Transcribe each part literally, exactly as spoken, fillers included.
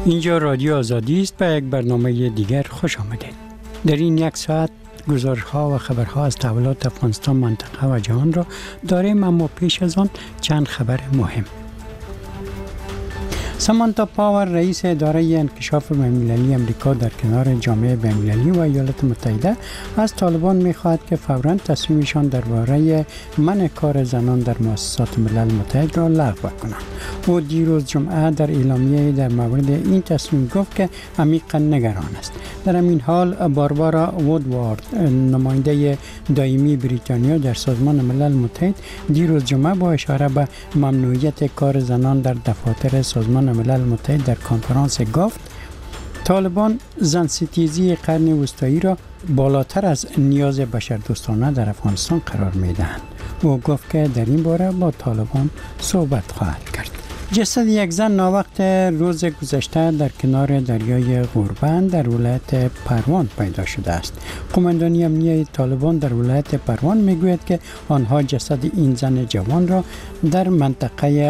اینجا رادیو آزادی است و یک برنامه دیگر خوش آمدید. در این یک ساعت گزارش‌ها و خبرها از تحولات افغانستان، منطقه و جهان را داریم، اما پیش از آن چند خبر مهم. سامانتا پاور، رئیس اداره انکشاف بین‌المللی امریکا، در کنار جامعه بین‌المللی و ایالات متحده از طالبان می‌خواهد که فوراً تصمیمشان درباره منع کار زنان در مؤسسات ملل متحد را لغو کنند. او دیروز جمعه در اعلامیه در مورد این تصمیم گفت که عمیقاً نگران است. در این حال باربارا وودوارد، نماینده دائمی بریتانیا در سازمان ملل متحد، دیروز جمعه با اشاره به ممنوعیت کار زنان در دفاتر سازمان ملل متحد در کنفرانس گفت طالبان زن ستیزی قرن وسطایی را بالاتر از نیاز بشردوستانه در افغانستان قرار می‌دهند. او گفت که در این باره با طالبان صحبت خواهد کرد. جسد یک زن ناوقت روز گذشته در کنار دریای غوربند در ولایت پروان پیدا شده است. قماندانی امنیه طالبان در ولایت پروان میگوید که آنها جسد این زن جوان را در منطقه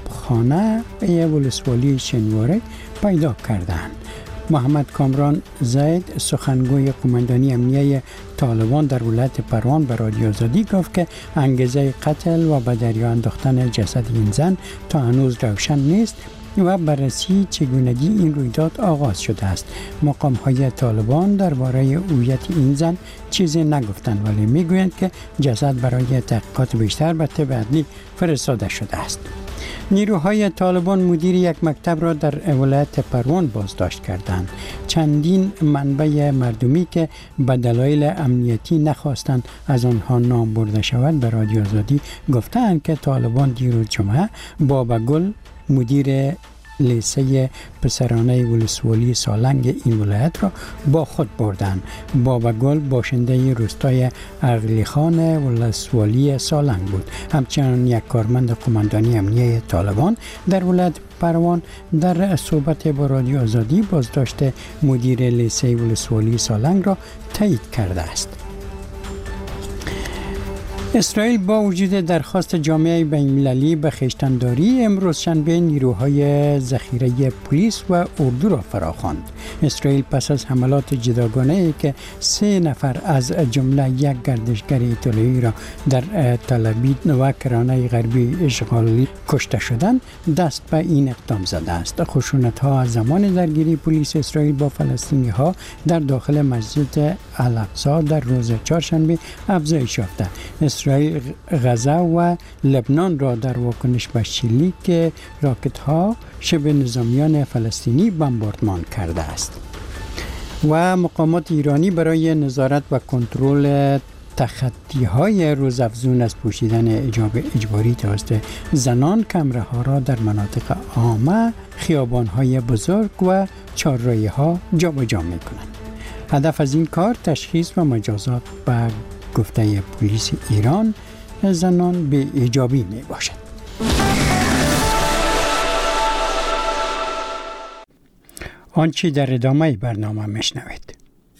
آبخانه ولسوالی شنواره پیدا کردند. محمد کامران زید، سخنگوی قماندانی امنیه طالبان در ولایت پروان، به رادیو آزادی گفت که انگیزه قتل و به دریا انداختن جسد این زن تا هنوز روشن نیست و بررسی چگونگی این رویداد آغاز شده است. مقام های طالبان درباره هویت این زن چیزی نگفتند، ولی میگویند که جسد برای تحقیقات بیشتر به طب عدلی فرستاده شده است. نیروهای طالبان مدیر یک مکتب را در ولایت پروان بازداشت کردند. چندین منبع مردمی که به دلایل امنیتی نخواستند از آنها نام برده شود به رادیو آزادی گفتند که طالبان دیروز جمعه بابا گل، مدیر لیسه پسرانه ولسوالی سالنگ این ولایت را با خود بردند. بابا گل باشنده روستای اغلی خان ولسوالی سالنگ بود. همچنان یک کارمند قماندانی امنیه طالبان در ولایت پروان در صحبت با رادیو آزادی بازداشت مدیر لیسه ولسوالی سالنگ را تایید کرده است. اسرائیل با وجود درخواست جامعه بین‌المللی به خویشتن‌داری امروز شنبه نیروهای ذخیره پلیس و اردو را فراخواند. اسرائیل پس از حملات جداگانه‌ای که سه نفر از جمله یک گردشگر ایتالیایی را در تل‌آویو و کرانه غربی اشغالی کشته شدند، دست به این اقدام زده است. خشونت‌ها از زمان درگیری پلیس اسرائیل با فلسطینی‌ها در داخل مسجد الاقصی در روز چهارشنبه افزایش یافته. اسرائیل غزه و لبنان را در واکنش به شلیک راکت‌ها شبه نظامیان فلسطینی بمباردمان کرده است. و مقامات ایرانی برای نظارت و کنترل تخطی‌های روزافزون از پوشیدن حجاب اجباری توسط زنان کمره‌ها را در مناطق عامه، خیابان‌های بزرگ و چهارراهی‌ها جابجا می‌کنند. هدف از این کار تشخیص و مجازات به گفته پلیس ایران زنان به ایجابی می باشد. آنچه در ادامه برنامه میشنوید.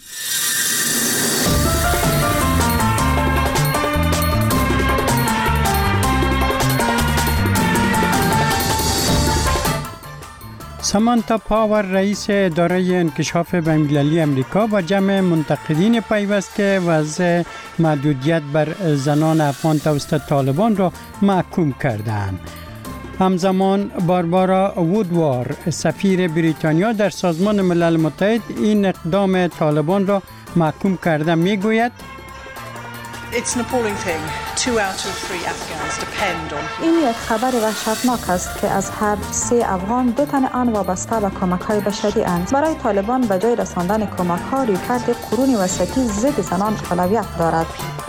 سامانتا پاور، رئیس اداره انکشاف بین‌المللی امریکا، با جمع منتقدین پیوست که وضع محدودیت بر زنان افغان توسط طالبان را محکوم کردند. همزمان باربارا وودوارد، سفیر بریتانیا در سازمان ملل متحد، این اقدام طالبان را محکوم کرده میگوید It's an appalling thing. Two out of three Afghans depend on. این یک خبر وحشتناک است که از هر سه افغان دو تن آن وابسته به کمک‌های بشری اند. برای طالبان به جای رساندن کمک‌ها، رویکرد قرون وسطی ضد زنان اولویت دارد.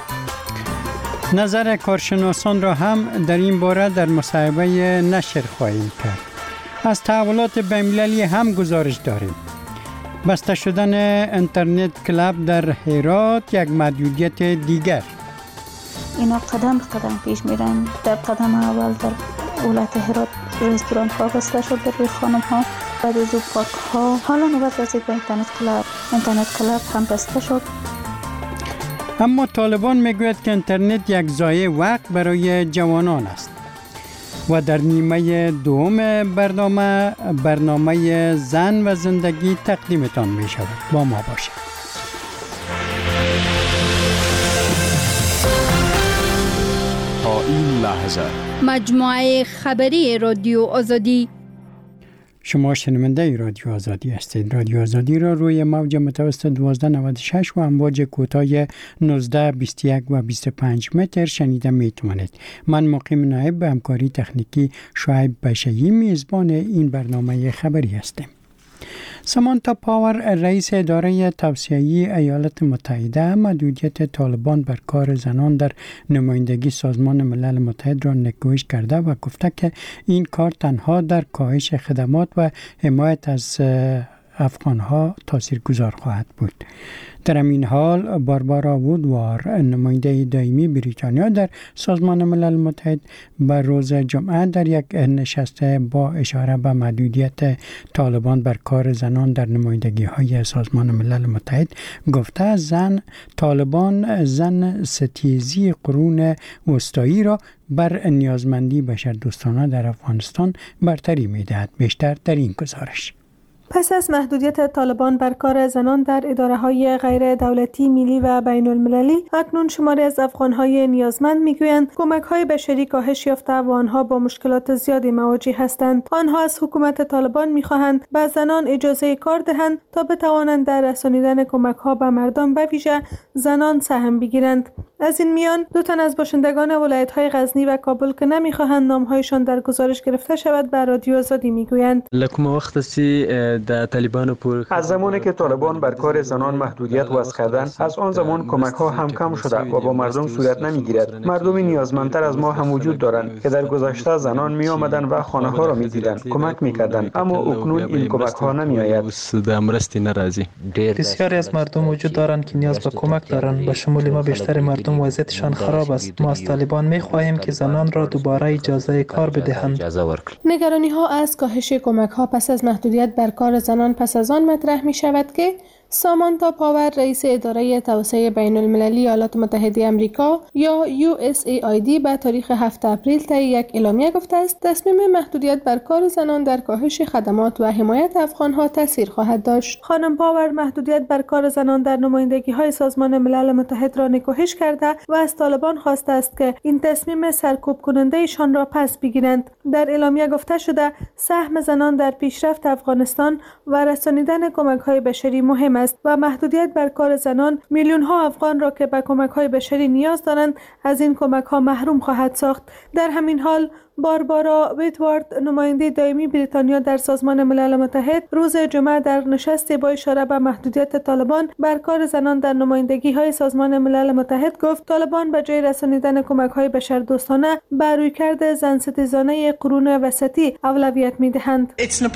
نظر کارشناسان را هم در این باره در مصاحبه نشر خواهیم کرد. از تحولات بین‌المللی هم گزارش داریم. بسته شدن اینترنت کلاب در هرات یک محدودیت دیگر. اینا قدم به قدم پیش میرن. در قدم اول در ولایت هرات رستوران ها بسته شد برای خانم ها، بعد از او پارک ها، حالا نوبت رسید به اینترنت کلاب. اینترنت کلاب هم بسته شد. اما طالبان میگوید که اینترنت یک ضایع وقت برای جوانان است. و در نیمه دوم برنامه برنامه زن و زندگی تقدیمتان می شود. با ما باشید. تا این لحظه مجموعه خبری رادیو آزادی. شما شنونده رادیو آزادی هستید. رادیو آزادی را روی موج متوسط دوازده نود و شش و امواج کوتاه نوزده بیست و یک و بیست و پنج متر شنیده می توانید. من مقیم نایب به همکاری تکنیکی شعیب بشیری میزبان این برنامه خبری هستم. سامانتا پاور رئیس اداره توسعه‌ای ایالات متحده محدودیت طالبان بر کار زنان در نمایندگی سازمان ملل متحد را نگوش کرده و گفته که این کار تنها در کاهش خدمات و حمایت از افغانها تاثیرگذار خواهد بود. در این حال باربارا وودوار نماینده دائمی بریتانیا در سازمان ملل متحد بر روز جمعه در یک نشست با اشاره به محدودیت طالبان بر کار زنان در نمایندگی های سازمان ملل متحد گفته زن طالبان زن ستیزی قرون وسطایی را بر نیازمندی بشردوستانه در افغانستان برتری می‌دهد. بیشتر در این گزارش. پس از محدودیت طالبان بر کار زنان در اداره‌های غیر دولتی ملی و بین المللی، اکنون شماری از افغان‌های نیازمند می‌گویند کمک‌های بشری کاهش یافته و آنها با مشکلات زیادی مواجه هستند. آنها از حکومت طالبان می‌خواهند به زنان اجازه کار دهند تا بتوانند در رسانیدن کمک‌ها به مردم به ویژه زنان سهم بگیرند. از این میان دو تن از باشندگان ولایت‌های غزنی و کابل که نمی‌خواهند نام‌هایشان در گزارش گرفته شود به رادیو آزادی می‌گویند. لکم وقت سی در طالبان پور از زمانی که طالبان بر کار زنان محدودیت وضع کردند، از آن زمان کمک‌ها هم کم شده و با مردم صورت نمی‌گیرد. مردم نیازمندتر از ما هم وجود دارند که در گذشته زنان می‌آمدند و خانه‌ها را می‌دیدند، کمک می‌کردند، اما اکنون این کمک‌ها نمی‌آید. بسیاری از مردم وجود دارند که نیاز به کمک دارند، به شمول ما بیشتر مردم وضعیتشان خراب است. ما از طالبان می‌خواهیم که زنان را دوباره اجازه کار بدهند. نگرانی‌ها از کاهش کمک‌ها پس از محدودیت بر کار زنان پس از آن مطرح می شود که سامانتا پاور رئیس اداره توسعه بین المللی ایالات متحده آمریکا یا یو اس ای آی دی به تاریخ هفتم اپریل طی یک اعلامیه گفته است تصمیم محدودیت بر کار زنان در کاهش خدمات و حمایت افغانها تاثیر خواهد داشت. خانم پاور محدودیت بر کار زنان در نمایندگی‌های سازمان ملل متحد را نکوهش کرده و از طالبان خواسته است که این تصمیم سرکوب کننده ایشان را پس بگیرند. در اعلامیه گفته شده سهم زنان در پیشرفت افغانستان و رسانیدن کمک‌های بشری مهم است و محدودیت بر کار زنان میلیون ها افغان را که به کمک‌های بشری نیاز دارند از این کمک‌ها محروم خواهد ساخت. در همین حال باربارا ویدوارد نماینده دائمی بریتانیا در سازمان ملل متحد روز جمعه در نشستی با اشاره به محدودیت طالبان بر کار زنان در نمایندگی‌های سازمان ملل متحد گفت طالبان به جای رسانیدن کمک‌های بشردوستانه به رویکرد زن ستیزانه قرون وسطی اولویت می‌دهند.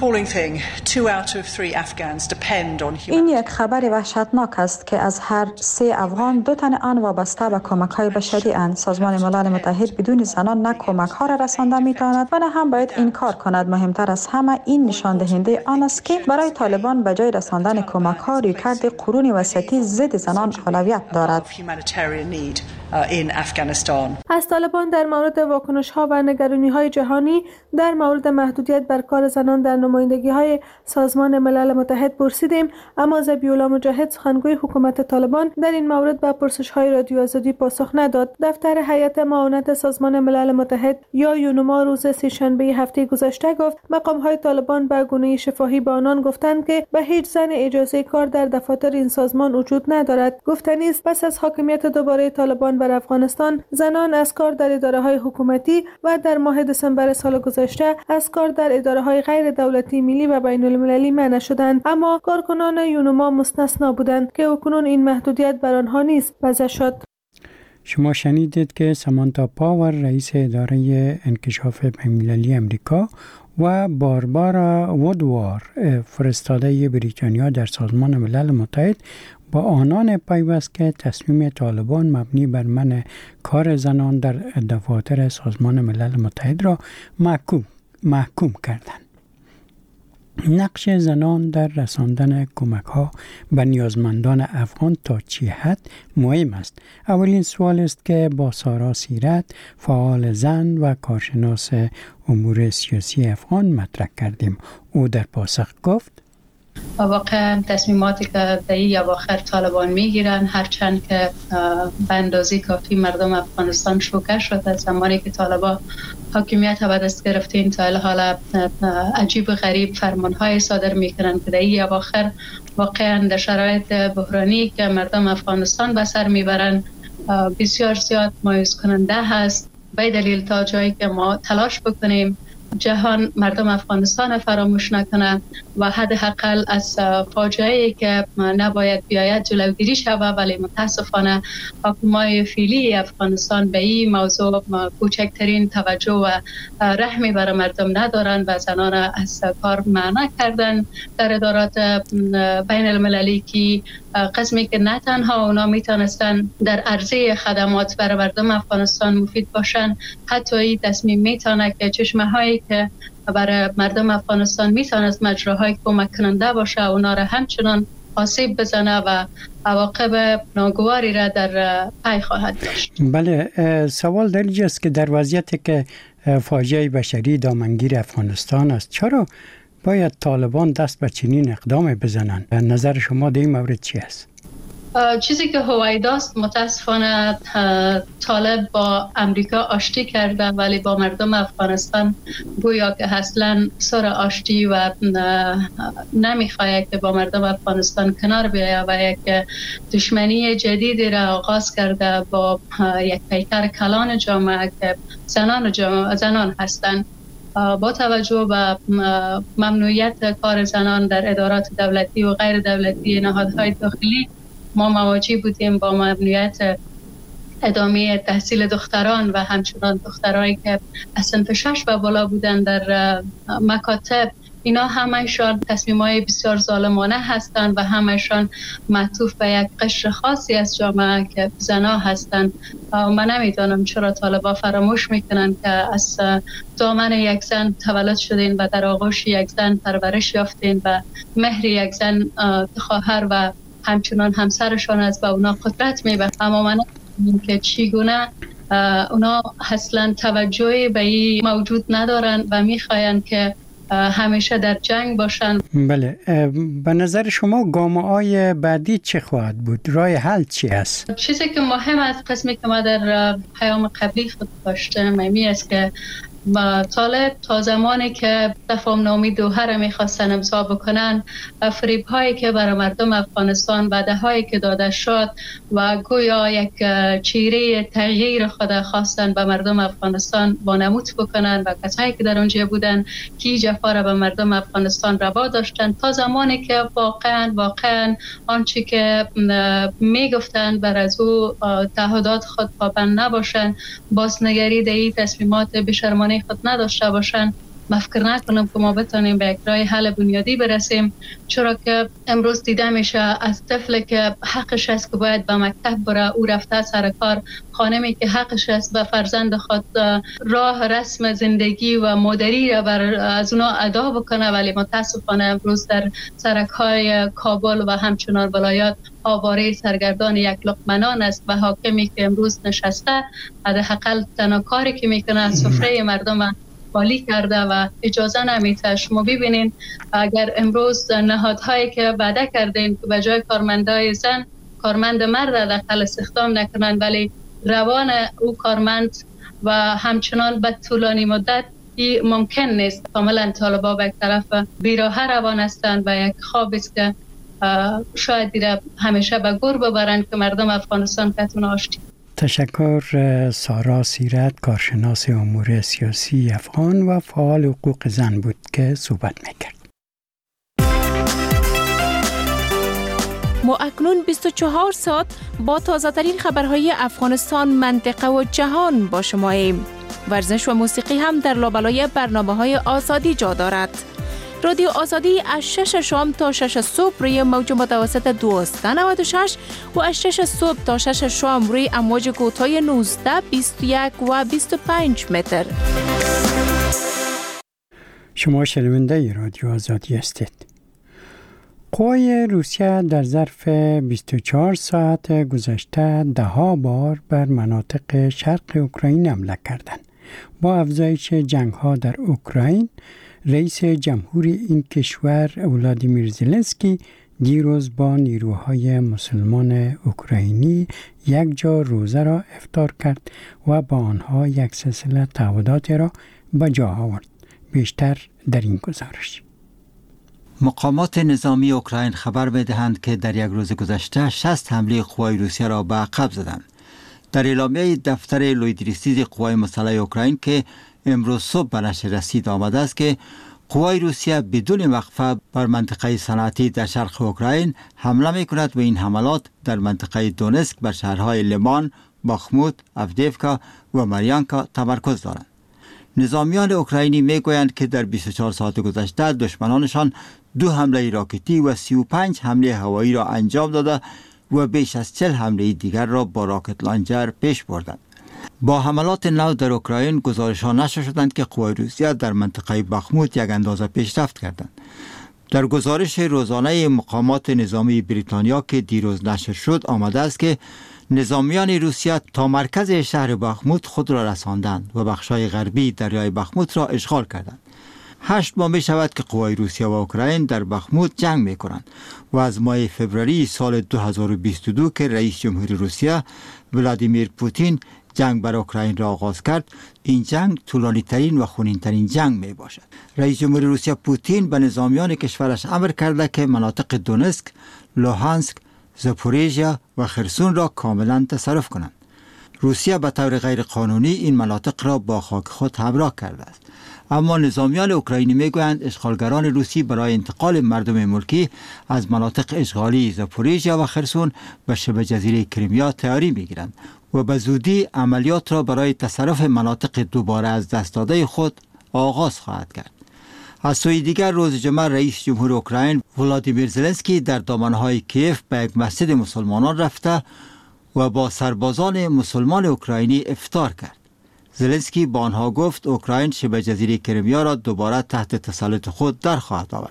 این یک خبر وحشتناک است که از هر سه افغان دو تن آن وابسته به کمک‌های بشری اند. سازمان ملل متحد بدون زنان نه کمک‌ها را رسانده می‌تواند و نه هم باید این کار کند. مهمتر از همه این نشان دهنده آن است که برای طالبان به جای رساندن کمک‌ها رویکرد قرون وسطی ضد زنان اولویت دارد. از طالبان در مورد واکنش‌ها و نگرانی‌های جهانی در مورد محدودیت بر کار زنان در نمایندگی‌های سازمان ملل متحد پرسیدیم، اما ذبیح‌الله مجاهد سخنگوی حکومت طالبان در این مورد به پرسش‌های رادیو آزادی پاسخ نداد. دفتر هیئت معاونت سازمان ملل متحد یا یونما روز سه‌شنبه هفته گذشته گفت مقام‌های طالبان به گونه شفاهی به آنان گفتند که به هیچ زن اجازه کار در دفاتر این سازمان وجود ندارد. گفتنی است پس از حاکمیت دوباره طالبان بر افغانستان زنان از کار در اداره‌های حکومتی و در ماه دسامبر سال گذشته از کار در اداره‌های غیر دولتی ملی و بین المللی منع شدند، اما کارکنان یونما مستثنا بودند که اکنون این محدودیت بر آنها نیست وضع شد. شما شنیدید که سامانتا پاور رئیس اداره انکشاف بین‌المللی امریکا و باربارا وودوار فرستاده بریتانیا در سازمان ملل متحد با آنان پیوست که تصمیم طالبان مبنی بر منع کار زنان در دفاتر سازمان ملل متحد را محکوم محکوم کردند. نقش زنان در رساندن کمک‌ها به نیازمندان افغان تا چه حد مهم است؟ اولین سوال است که با سارا سیرت، فعال زن و کارشناس امور سیاسی افغان مطرح کردیم. او در پاسخ گفت: واقعا تصمیماتی که در این اواخر طالبان میگیرن، هرچند که به اندازه کافی مردم افغانستان شوکه شد از زمانی که طالبان حاکمیت به دست گرفتین تا حالا عجیب و غریب فرمانهای صادر میکنن که در این اواخر واقعا در شرایط بحرانی که مردم افغانستان به سر میبرن بسیار زیاد مایوس کننده هست. به دلیل تا جایی که ما تلاش بکنیم جهان مردم افغانستان فراموش نکنه و حداقل از فاجعه‌ای که نباید بیاید جلوگیری شود، ولی متاسفانه حکومت فعلی افغانستان به این موضوع کوچکترین توجه و رحمی برای مردم ندارن و زنان از کار منع کردن در ادارات بین المللی که قسمی که نه تنها اونا میتونستن در عرضه خدمات برای مردم افغانستان مفید باشن، حتی این تصمیم میتونه که چشمه هایی که برای مردم افغانستان میتونست مجراهای کمک کننده باشه اونا را همچنان آسیب بزنه و عواقب ناگواری را در پی خواهد داشت. بله، سوال در اینجاست که در وضعیتی که فاجعه بشری دامنگیر افغانستان است، چرا باید طالبان دست به چنین اقدام بزنند؟ نظر شما در این مورد چی است؟ چیزی که هویداست، متاسفانه طالب با امریکا آشتی کرده ولی با مردم افغانستان گویا که اصلا سر آشتی و نمیخواد که با مردم افغانستان کنار بیاید و یک دشمنی جدیدی را آغاز کرده با یک پیکر کلان جامعه که زنان جامعه زنان هستند. با توجه به ممنوعیت کار زنان در ادارات دولتی و غیر دولتی نهادهای داخلی، ما مواجه بودیم با ممنوعیت ادامه تحصیل دختران و همچنان دخترایی که از صنف شش و بالا بودن در مکاتب. اینا همه‌شان تصمیم‌های بسیار ظالمانه هستند و همه‌شان معطوف به یک قشر خاصی از جامعه که زنان هستند. من نمیدونم چرا طالبان فراموش میکنن که از دامن یک زن تولد شدین و در آغوش یک زن پرورش یافتین و مهر یک زن خواهر و همچنان همسرشان از به اونا قدرت میبه. اما من که چیگونه اونا اصلا توجهی به این موجود ندارن و میخواین که همیشه در جنگ باشن. بله، به نظر شما گامه‌های بعدی چه خواهد بود؟ راه حل چی است؟ چیزی که مهم است، قسمی که ما در پیام قبلی خود داشتم این است که طالب تا زمانی که تفاهم نامه دوحه را میخواستن امضا بکنن، فریب هایی که برای مردم افغانستان وعده هایی که داده شد و گویا یک چیره تغییر خود خواستن به مردم افغانستان وانمود بکنن و کسایی که در اونجا بودن کی جفا را به مردم افغانستان روا داشتن، تا زمانی که واقعا واقعا آنچه که میگفتن بر از او تعهدات خود پابند نباشن، بازنگری در این تصمیمات بی‌شرمانه خود نداشته باشن، من فکر نکنم که ما بتونیم به یک راه حل بنیادی برسیم. چرا که امروز دیده میشه از طفلی که حقش است که باید به مکتب بره، او رفته سر کار، خانمی که حقش است به فرزند خود راه رسم زندگی و مادری را بر از اونا ادا بکنه، ولی متاسفانه امروز در سرک‌های کابل و همچنان ولایات آواره سرگردان یک لقمه است و حاکمی که امروز نشسته حداقل تنها کاری که میکنه از سفره مردم خالی کرده و اجازه نمیده. شما ببینین اگر امروز نهادهایی که وعده کردین که به جای کارمندای زن کارمند مرد داخل استخدام نکنن، ولی روان او کارمند و همچنان به طولانی مدت این ممکن نیست. کاملا طالبا به یک طرف بیراه روان هستند و یک خواب است که شاید دیره همیشه به گور ببرن که مردم افغانستان کتون آشتی. تشکر سارا سیرت، کارشناس امور سیاسی افغان و فعال حقوق زن بود که صحبت میکرد. ما اکنون بیست و چهار ساعت با تازه ترین خبرهای افغانستان، منطقه و جهان با شماییم. ورزش و موسیقی هم در لابلای برنامه‌های آزادی جا دارد. رادیو آزادی از شش شام تا شش صبح روی موج متوسط دویست و نود و شش و از شش صبح تا شش شام روی امواج کوتاه نوزده، بیست و یک و بیست و پنج متر. شما شنونده رادیو آزادی هستید. قوای روسیه در ظرف بیست و چهار ساعت گذشته ده ها بار بر مناطق شرق اوکراین حمله کردند. با افزایش جنگ ها در اوکراین، رئیس جمهوری این کشور ولادیمیر زلنسکی دیروز با نیروهای مسلمان اوکراینی یک جا روزه را افطار کرد و با آنها یک سلسله تعهدات را به جا آورد. بیشتر در این گزارش. مقامات نظامی اوکراین خبر می‌دهند که در یک روز گذشته شصت حمله قوای روسیه را به عقب زدند. در اعلامیه دفتر لویدریستیز قوای مسلح اوکراین که امروز صبح به نشر رسید آمده است که قوای روسیه بدون وقفه بر منطقه صنعتی در شرق اوکراین حمله می‌کند و این حملات در منطقه دونسک بر شهرهای لمان، باخموت، افدیفکا و ماریانکا تمرکز دارند. نظامیان اوکراینی میگویند که در بیست و چهار ساعت گذشته دشمنانشان دو حمله راکتی و سی و پنج حمله هوایی را انجام داده و بیش از چهل حمله دیگر را با راکت لانجر پیش بردند. با حملات نو در اوکراین گزارش‌ها نشر شدند که قوای روسیه در منطقه باخموت یک اندازه پیشرفت کردند. در گزارش روزانه مقامات نظامی بریتانیا که دیروز نشر شد آمده است که نظامیان روسیه تا مرکز شهر باخموت خود را رساندند و بخشای غربی دریای باخموت را اشغال کردند. هشت ماه می شود که قوای روسیه و اوکراین در باخموت جنگ می کنند و از ماه فوریه سال دو هزار و بیست و دو که رئیس جمهوری روسیه ولادیمیر پوتین جنگ بر اوکراین را آغاز کرد، این جنگ طولانی ترین و خونین ترین جنگ می باشد. رئیس جمهوری روسیه پوتین به نظامیان کشورش امر کرده که مناطق دونسک، لوهانسک، زاپوریژیا و خرسون را کاملا تصرف کنند. روسیه به طور غیر قانونی این مناطق را با خاک خود همراه کرده است. اما نظامیان اوکراینی میگویند اشغالگران روسی برای انتقال مردم ملکی از مناطق اشغالی زاپوریژیا و خرسون به شبه جزیره کریمیا تیاری میگیرند و به زودی عملیات را برای تصرف مناطق دوباره از دست داده خود آغاز خواهد کرد. از سوی دیگر روز جمعه رئیس جمهور اوکراین ولادیمیر زلنسکی در دامنه‌های کیف به یک مسجد مسلمانان رفته و با سربازان مسلمان اوکراینی افطار کرد. زلنسکی با آنها گفت اوکراین شبه جزیره کریمیا را دوباره تحت تسلط خود در خواهد آورد.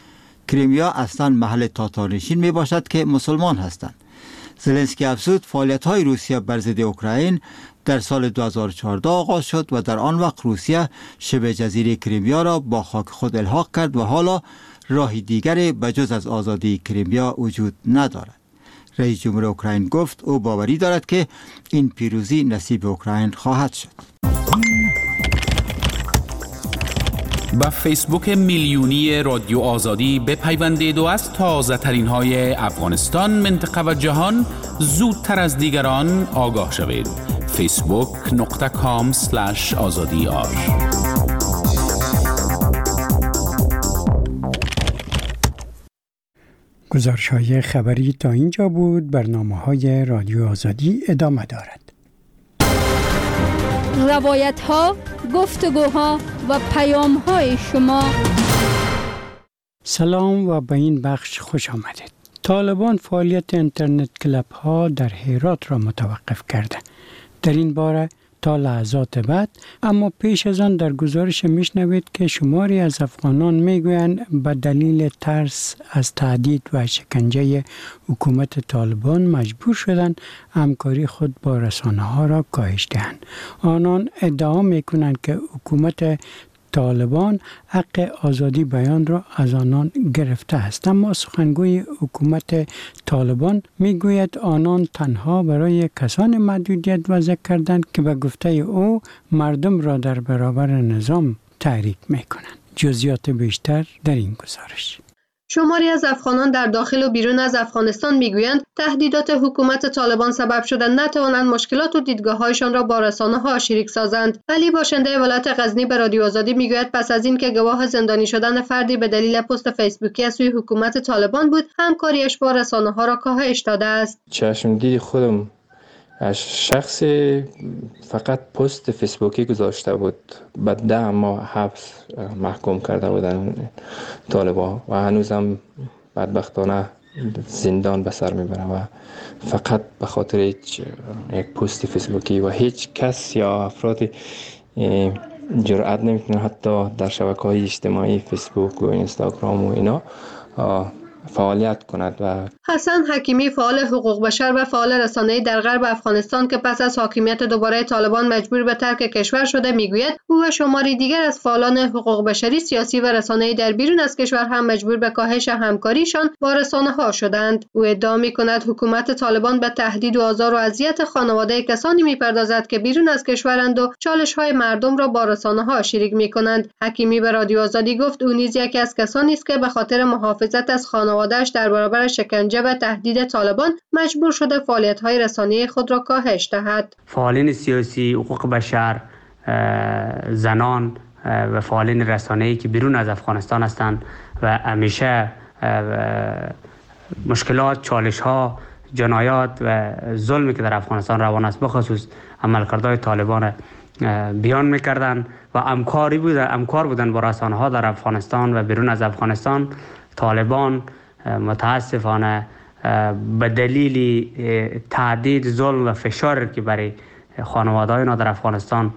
کریمیا اصلا محل تاتارنشین می باشد که مسلمان هستند. زلنسکی افزود فعالیت‌های روسیه بر ضد اوکراین در سال دو هزار و چهارده آغاز شد و در آن وقت روسیه شبه جزیره کریمیا را با خاک خود الحاق کرد و حالا راهی دیگری بجز از آزادی کریمیا وجود ندارد. رئیس جمهور اوکراین گفت او باوری دارد که این پیروزی نصیب اوکراین خواهد شد. با فیسبوک میلیونی رادیو آزادی بپیوندید و از تازه ترین های افغانستان، منطقه و جهان زودتر از دیگران آگاه شوید. فیسبوک نقطه کام سلش آزادی آر. گزارش های خبری تا اینجا بود. برنامه های رادیو آزادی ادامه دارد. روایت ها، گفتگوها و پیام های شما. سلام و به این بخش خوش آمدید. طالبان فعالیت اینترنت کلاب ها در هرات را متوقف کرده. در این باره تا لحظات بعد، اما پیش از آن در گزارش میشنوید که شماری از افغانان میگویند به دلیل ترس از تهدید و شکنجه حکومت طالبان مجبور شدند همکاری خود با رسانه ها را کاهش دهند. آنان ادعا میکنند که حکومت طالبان حق آزادی بیان را از آنان گرفته است، اما سخنگوی حکومت طالبان میگوید آنان تنها برای کسان محدودیت وضع کردند که به گفته او مردم را در برابر نظام تحریک میکنند. جزئیات بیشتر در این گزارش. شماری از افغانان در داخل و بیرون از افغانستان میگویند تهدیدات حکومت طالبان سبب شده نتوانند مشکلات و دیدگاه‌هایشان را با رسانه‌ها شریک سازند. علی باشنده ولایت غزنی به رادیو آزادی میگوید پس از این که گواه زندانی شدن فردی به دلیل پست فیسبوکی از سوی حکومت طالبان بود، همکاریش با رسانه‌ها را کاهش داده است. چشمدید خودم از شخص فقط پست فیسبوکی گذاشته بود، بعد ده ماه حبس محکوم کرده بودن طالبان و هنوزم بدبختانه زندان به سر میبره و فقط به خاطر هیچ یک پست فیسبوکی و هیچ کس یا افراد جرأت نمیکنن حتی در شبکه‌های اجتماعی فیسبوک و اینستاگرام و اینا فعالیت کند. و حسن حکیمی فعال حقوق بشر و فعال رسانه‌ای در غرب افغانستان که پس از حاکمیت دوباره طالبان مجبور به ترک کشور شده میگوید او و شماری دیگر از فعالان حقوق بشری، سیاسی و رسانه‌ای در بیرون از کشور هم مجبور به کاهش همکاریشان با رسانه‌ها شدند. او ادعا می‌کند حکومت طالبان به تهدید و آزار و اذیت خانواده کسانی می‌پردازد که بیرون از کشورند و چالش‌های مردم را با رسانه‌ها شریک می‌کنند. حکیمی به رادیو آزادی گفت او نیز یکی از کسانی است که به خاطر محافظت از خانواده‌اش در برابر شکنجه و تهدید طالبان مجبور شده فعالیت‌های رسانه‌ای خود را کاهش دهد. فعالین سیاسی، حقوق بشر، زنان و فعالین رسانه‌ای که بیرون از افغانستان هستند و همیشه مشکلات، چالش‌ها، جنایات و ظلمی که در افغانستان روان است بخصوص عملکردهای طالبان بیان می‌کردند و همکاری بودن همکار بودن با رسانه‌ها در افغانستان و بیرون از افغانستان. طالبان متاسفانه به دلیل تهدید، ظلم و فشار که برای خانواده‌های اینا در افغانستان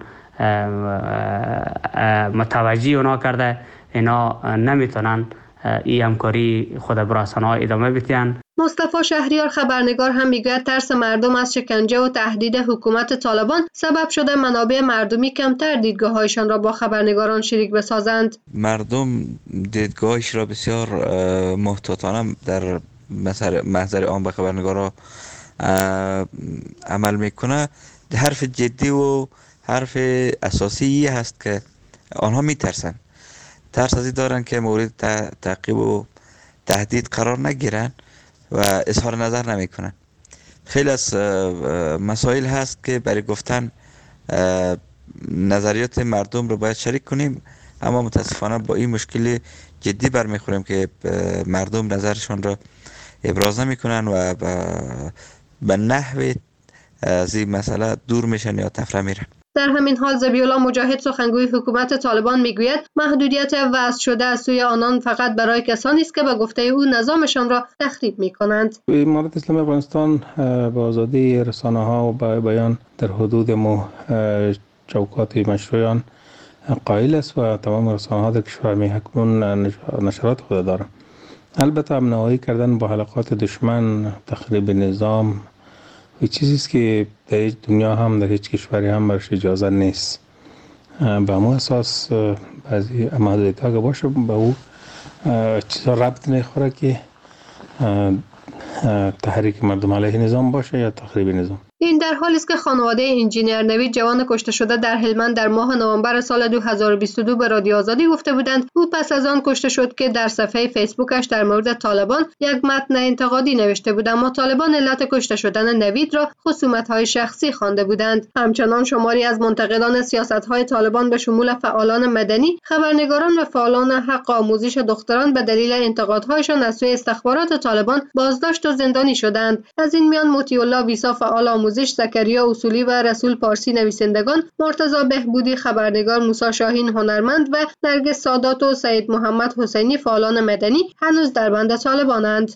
متوجه اونا کرده، اینا نمیتونن این همکاری خود با رسانه‌ها ادامه بدن. مصطفی شهریار خبرنگار هم میگوید ترس مردم از شکنجه و تهدید حکومت طالبان سبب شده منابع مردمی کمتر دیدگاه‌هایشان را با خبرنگاران شریک بسازند. مردم دیدگاهش را بسیار محتاطانه در محضر عام به خبرنگارا عمل میکنه. حرف جدی و حرف اساسی هست که آنها میترسن، ترس از این دارن که مورد تعقیب و تهدید قرار نگیرن و اظهار نظر نمی کنن. خیلی از مسائل هست که برای گفتن نظریات مردم رو باید شریک کنیم، اما متاسفانه با این مشکل جدی برمیخوریم که مردم نظرشون رو ابراز نمی کنن و به نحو از این مسئله دور میشن یا تفره میرن. در همین حال ذبیح‌الله مجاهد سخنگوی حکومت طالبان میگوید محدودیت وضع شده از سوی آنان فقط برای کسانی است که به گفته او نظامشان را تخریب میکنند. امارت اسلامی افغانستان به آزادی رسانه‌ها و به بیان در حدود مو چوکات مشروعان قائل است و تمام رسانه‌ها در کشور می‌حکمون نشرات خود دارند. البته امنوایی کردن با حلقات دشمن، تخریب نظام این چیزی است که در هیچ دنیا هم در هیچ کشوری هم برش اجازه نیست. به همون اساس بعضی محدودیت‌ها که باشه به او چیزا ربط نخوره که تحریک مردم علیه نظام باشه یا تخریب نظام. این در حالی است که خانواده انجینیر نوید جوان کشته شده در هلمند در ماه نوامبر سال دو هزار و بیست و دو به رادیو آزادی گفته بودند او پس از آن کشته شد که در صفحه فیسبوکش در مورد طالبان یک متن انتقادی نوشته بود، اما طالبان علت کشته شدن نوید را خصومت‌های شخصی خوانده بودند. همچنان شماری از منتقدان سیاست‌های طالبان به شمول فعالان مدنی، خبرنگاران و فعالان حق آموزش دختران به دلیل انتقادهایشان از سوی استخبارات طالبان بازداشت و زندانی شدند. از این میان موتی الله ویسا فعال آموزش، زکریا اصولی و رسول پارسی نویسندگان، مرتضی بهبودی خبرنگار، موسی شاهین هنرمند و نرگس سادات و سید محمد حسینی فعالان مدنی هنوز در بند طالبانند.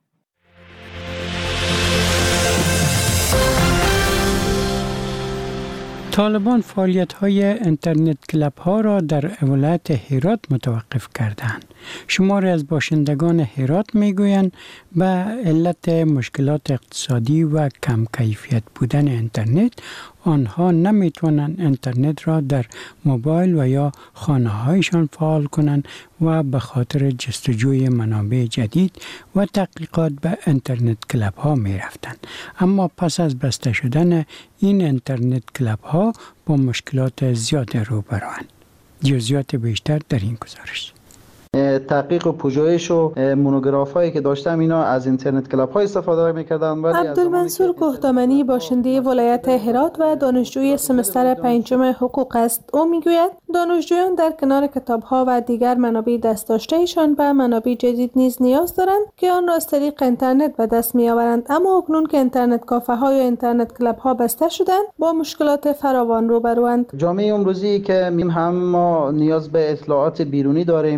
طالبان فعالیت‌های اینترنت کلاب ها را در ولایت هرات متوقف کردند. شماری از باشندگان هرات میگویند به علت مشکلات اقتصادی و کم کیفیت بودن اینترنت آنها نمیتوانند اینترنت را در موبایل و یا خانه‌هایشان فعال کنند و به خاطر جستجوی منابع جدید و تحقیقات به اینترنت کلاب ها می رفتند. اما پس از بسته شدن این اینترنت کلاب ها با مشکلات زیاد روبروند. جزئیات بیشتر در این گزارش. تحقیق و پژوهش و مونوگراف هایی که داشتم اینا از اینترنت کلاب های استفاده میکردن. عبدالمنصور کوهدامنی باشنده ولایت هرات و دانشجوی سمستر پنجم حقوق است. او میگوید دانشجویان در کنار کتاب ها و دیگر منابع دست داشته ایشان به منابع جدید نیز نیاز دارند که آن را از طریق اینترنت به دست میآورند، اما اکنون که اینترنت کافه ها یا اینترنت کلاب ها بسته شدند با مشکلات فراوان روبروند. جامعه امروزی که هم ما نیاز به اطلاعات بیرونی داریم،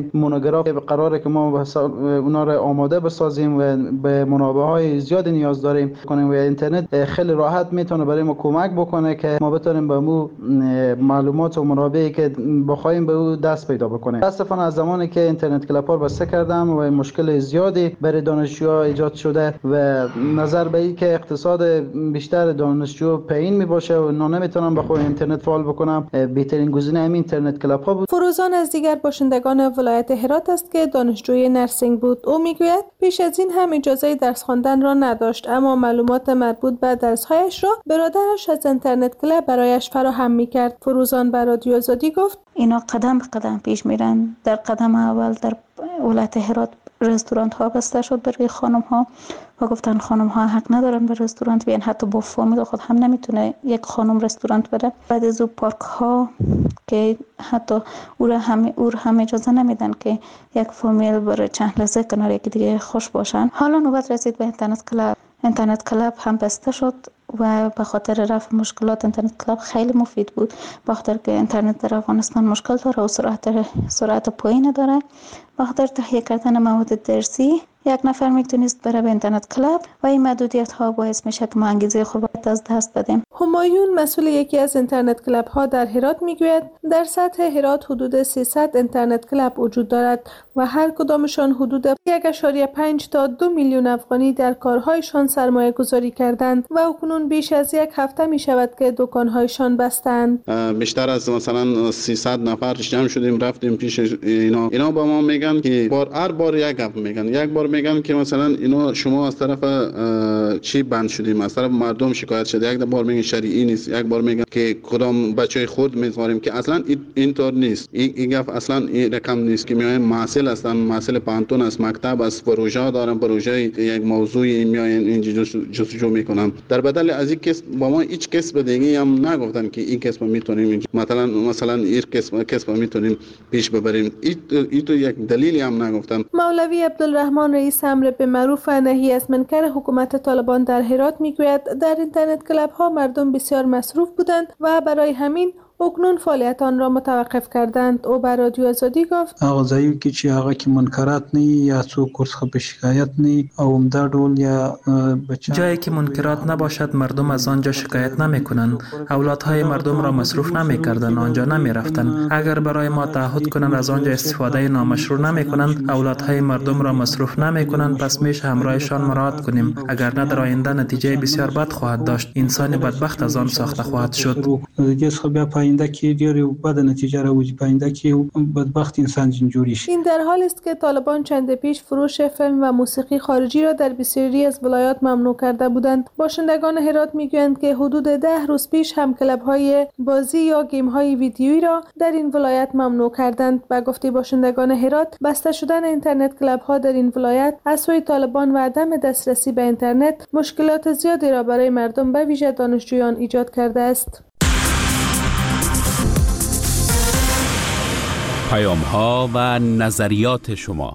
مونوگراف قراره که ما اونا رو آماده بسازیم و به منابع های زیاد نیاز داریم کنیم و اینترنت خیلی راحت میتونه برای ما کمک بکنه که ما بتونیم به مو معلومات و منابعی که بخوایم به او دست پیدا بکنیم. متاسفانه از زمانی که اینترنت کلاب ها بسته کردم و مشکل زیادی برای دانشجوها ایجاد شده و نظر به این که اقتصاد بیشتر دانشجو پایین می باشه و اونا نمیتونن به خود اینترنت فعال بکنم، بهترین گزینه همین اینترنت کلاب ها بود. فروزان از دیگر باشندگان ولایت هرات است که دانشجوی نرسینگ بود. او میگوید پیش از این هم اجازه درس خواندن را نداشت، اما معلومات مربوط به درس‌هایش را برادرش از اینترنت کلاب برایش فراهم می‌کرد. فروزان به رادیو آزادی گفت اینا قدم به قدم پیش میرن. در قدم اول در ولایت هرات رستوران ها بسته شد برای خانم ها و گفتن خانم ها حق ندارن به رستوران بیان، حتی با فامیل خود هم نمیتونه یک خانم رستوران بره. بعد از او پارک ها که حتی او را هم او را هم اجازه نمیدن که یک فامیل برای چند لحظه کنار یکی دیگه خوش باشن. حالا نوبت رسید به اینترنت کلاب. اینترنت کلاب هم بسته شد و به خاطر رفع مشکلات اینترنت کلاب خیلی مفید بود، به خاطر که اینترنت در افغانستان مشکل داره و سرعت سرعت پایین داره. به خاطر تهیه کردن مواد درسی یک نفر میتونست بره به اینترنت کلاب و این محدودیت ها باعث میشه که ما انگیزه خود از دست بدیم. همایون مسئول یکی از اینترنت کلاب ها در هرات میگوید در سطح هرات حدود سیصد اینترنت کلاب وجود دارد و هر کدامشان حدود یک و پنج تا دو میلیون افغانی در کارهایشان سرمایه گذاری کردند و اکنون بیش از یک هفته می شود که دکانهایشان بستند. بیشتر از مثلا سیصد نفر جمع شدیم رفتیم پیش اینا. اینا با ما میگن که بار هر بار یک گپ میگن. یک بار میگن که مثلا اینا شما از طرف چی بند شدیم، از طرف مردم شکایت شده. یک بار میگن شرعی نیست، یک بار میگن که کدام بچهای خود میذاریم که اصلا اینطور نیست. این گپ اصلا این رقم نیست که میایم محصل هستن، محصل پانتون است، مکتب است، پروژه دارن، پروژه یک موضوعی میاین اینجا جستجو میکنن. در بدل از این کس با ما هیچ کس به دیگه هم نگفتن که این کس میتونیم مثلا مثلا این کس کس میتونیم پیش ببریم. این تو یک دلیلی هم نگفتن. مولوی عبدالرحمن رئیس امر به معروف و نهی از منکر حکومت طالبان در هرات میگوید در اینترنت کلاب ها مردم بسیار مصروف بودند و برای همین اکنون فعالیت آن را متوقف کردند. او بر رادیو آزادی گفت آغازایی که چی هغه کې منکرات نه یا څوک ورڅخه به شکایت نه او همدا ډول یا جایی که منکرات نباشد مردم از آنجا شکایت نمیکنند. اولادهای مردم را مصروف نمیکردند، آنجا نمیرفتند. اگر برای ما تعهد کنند از آنجا استفاده نامشروع نمیکنند، اولادهای مردم را مصروف نمیکنند، پس میشه همراهشان مراعات کنیم. اگر نه در آینده نتیجه بسیار بد خواهد داشت. انسان بدبخت از آن ساخته خواهد شد. پاینده کې ډېر بد نتیجه راوځي، پاینده کې بدبخت انسان جوړی شي. این در حالی است که طالبان چند پیش فروش فیلم و موسیقی خارجی را در بسیاری از ولایات ممنوع کرده بودند. باشندگان هرات میگویند که حدود ده روز پیش هم کلب‌های بازی یا گیم‌های ویدیویی را در این ولایت ممنوع کردند. با گفته باشندگان هرات، بسته شدن اینترنت کلب‌ها در این ولایت از سوی طالبان و عدم دسترسی به اینترنت مشکلات زیادی را برای مردم به ویژه دانشجویان ایجاد کرده است. پیام ها و نظریات شما.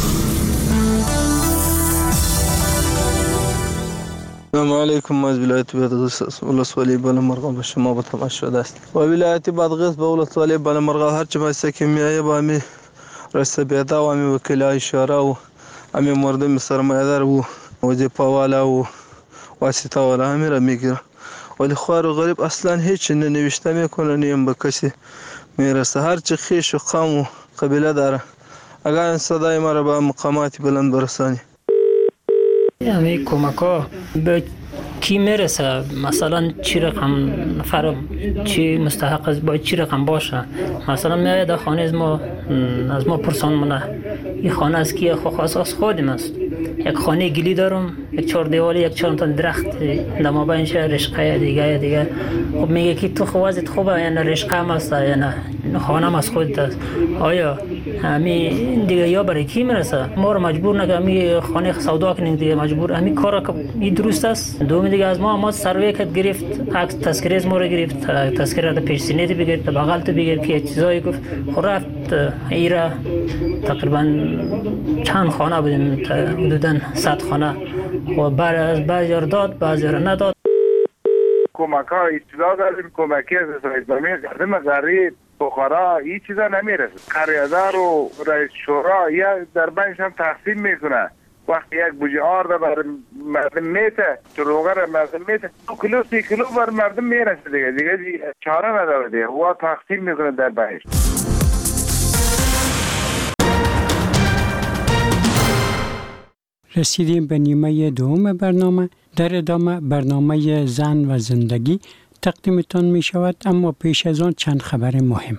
سلام علیکم. از ولایت بادغیس ولسوالی بالامرغ به شما با تماشا است. و ولایت بادغیس به ولسوالی بالامرغ هر چه واسه که میایه با می رسته بیدا و می وکیلای اشاره و امی مردم سرمایه‌دار و وظیفه والا و واسطه والا همین میگیره. ولی خوار و غریب اصلا هیچ ننوشته میکنه، نیم به کسی میرسه. هر چه خیش و قوم و قبیله داره. اگر این صدای ما را به مقامات بلند برسانی. همه کمک ها به کی میرسه؟ مثلا چی رقم نفر چی مستحق است، باید چی رقم باشه؟ مثلا میاید در خانه از ما از ما پرسان منه این خانه از کیه؟ خو خاص از خودم است. یک خانه گلی دارم، یک چهار دیوالی، یک چهار تا درخت در مابینش رشقه دیگه دیگه. خب میگه که تو خوازت خوبه یا نه رشقه هم است یا نه خانه هم از خودت است. آیا همین دیگه یا برای کی میرسه؟ ما رو مجبور نگه می خانه سودا کنیم دیگه، مجبور همین کارا که این درست است. دوم دیگه از ما ما سروی کرد گرفت، عکس تذکره از ما رو گرفت، تذکره در پیش سینه بگیر، در بغل تو بگیر که چیزایی گفت. خب رفت ایرا تقریبا چند خانه بودیم، حدوداً صد خانه و بعد از بعضی رو داد بعضی رو نداد. کمک ها اطلاع داریم، کمکی از اسرائیل برمی کردیم غریب بخارا این چیزا نمیرسه. قریه‌دار و رئیس شورا یا در بینش هم تقسیم میکنه. وقتی یک بوجه آرد بر مردم میته، چروغه مردم میته، دو کیلو سی کیلو بر مردم میرسه دیگه دیگه چاره نداره دیگه و تقسیم میکنه در بینش. رسیدیم به نیمه دوم برنامه. در ادامه برنامه زن و زندگی تقدیمتان می شود، اما پیش از آن چند خبر مهم.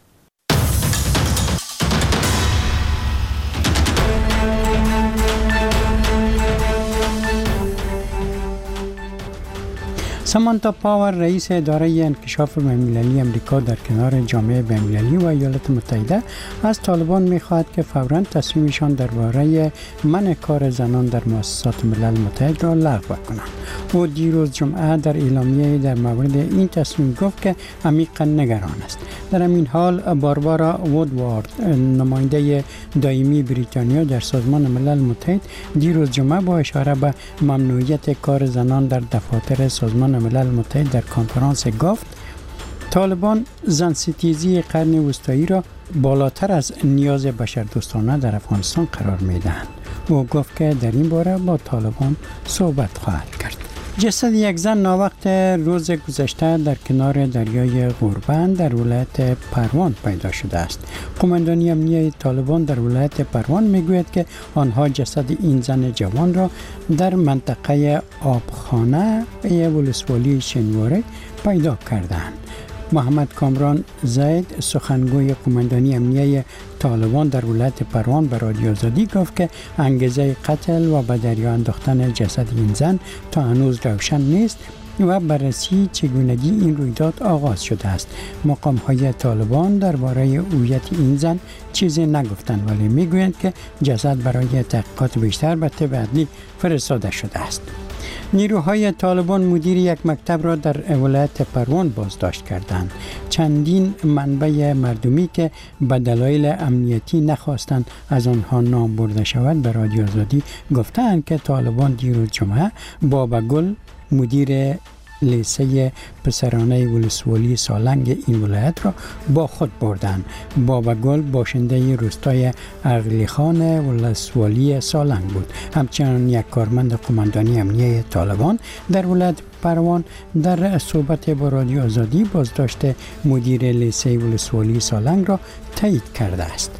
سامانتا پاور رئیس اداره انکشاف بین‌المللی امریکا در کنار جامعه بین‌المللی و ایالات متحده از طالبان می‌خواهد که فوراً تصمیمشان درباره منع کار زنان در مؤسسات ملل متحد را لغو کنند. او دیروز جمعه در اعلامیه در مورد این تصمیم گفت که عمیقاً نگران است. در این حال باربارا وودوارد، نماینده دائمی بریتانیا در سازمان ملل متحد، دیروز جمعه با اشاره به ممنوعیت کار زنان در دفاتر سازمان ملل متحد در کنفرانس گفت طالبان زن ستیزی قرن وسطایی را بالاتر از نیاز بشردوستانه در افغانستان قرار می دهند. او گفت که در این باره با طالبان صحبت خواهد کرد. جسد یک زن ناوقت روز گذشته در کنار دریای غوربند در ولایت پروان پیدا شده است. قماندانی امنیه طالبان در ولایت پروان میگوید که آنها جسد این زن جوان را در منطقه آبخانه ولسوالی شنواره پیدا کردند. محمد کامران زید، سخنگوی قماندانی امنیه طالبان در ولایت پروان به رادیو آزادی گفت که انگیزه قتل و به دریا انداختن جسد این زن تا هنوز روشن نیست و بررسی چگونگی این رویداد آغاز شده است. مقام‌های طالبان درباره هویت این زن چیزی نگفتند، ولی میگویند که جسد برای تحقیقات بیشتر به طب عدلی فرستاده شده است. نیروهای طالبان مدیر یک مکتب را در ولایت پروان بازداشت کردند. چندین منبع مردمی که به دلایل امنیتی نخواستند از آنها نام برده شود به رادیو آزادی گفتند که طالبان دیروز جمعه بابا گل، مدیر لیسه پسرانه ولسوالی سالنگ این ولایت را با خود بردند. بابا گل باشنده روستای اغلی خان ولسوالی سالنگ بود. همچنان یک کارمند قماندانی امنیه طالبان در ولایت پروان در صحبت با رادیو آزادی بازداشت مدیر لیسه ولسوالی سالنگ را تایید کرده است.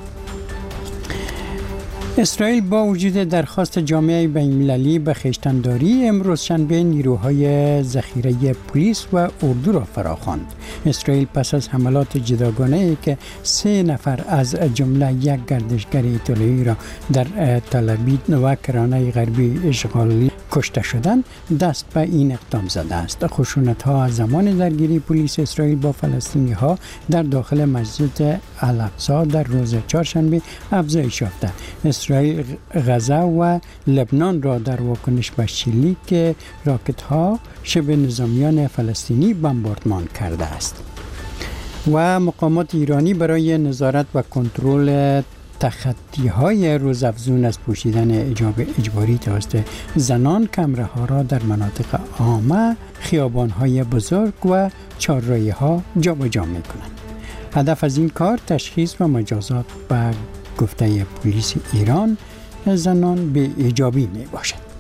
اسرائیل با وجود درخواست جامعه بین‌المللی به خویشتن‌داری امروز شنبه نیروهای ذخیره پلیس و اردو را فراخواند. اسرائیل پس از حملات جداگانه‌ای که سه نفر از جمله یک گردشگر ایتالیایی را در تل آویو و کرانه غربی اشغالی کشته شدند دست به این اقدام زده است. خشونت‌ها از زمان درگیری پلیس اسرائیل با فلسطینی‌ها در داخل مسجد الاقصی در روز چهارشنبه افزایش یافته. اسرائیل غزه و لبنان را در واکنش به شلیک راکت‌ها شبه نظامیان فلسطینی بمباردمان کرده است. و مقامات ایرانی برای نظارت و کنترل تخطی‌های روزافزون از پوشیدن حجاب اجباری توسط زنان کمره‌ها را در مناطق عامه، خیابان‌های بزرگ و چهارراهی‌ها جابجا می‌کنند. هدف از این کار تشخیص و مجازات به گفته پلیس ایران زنان به حجابی می باشد.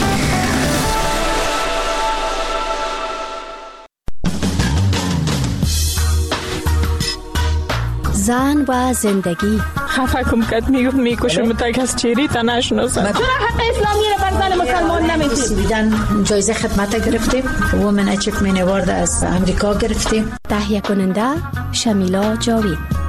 زن و زندگی. خفه کم کت میگفت میکشم تا کس چیری تا نشناسم. چرا حق اسلامی را بر زن مسلمان نمیدید؟ بیدن جایزه خدمت گرفتیم. وومن اچیومنت اوارد از امریکا گرفتیم. تهیه کننده شمیلا جاوید.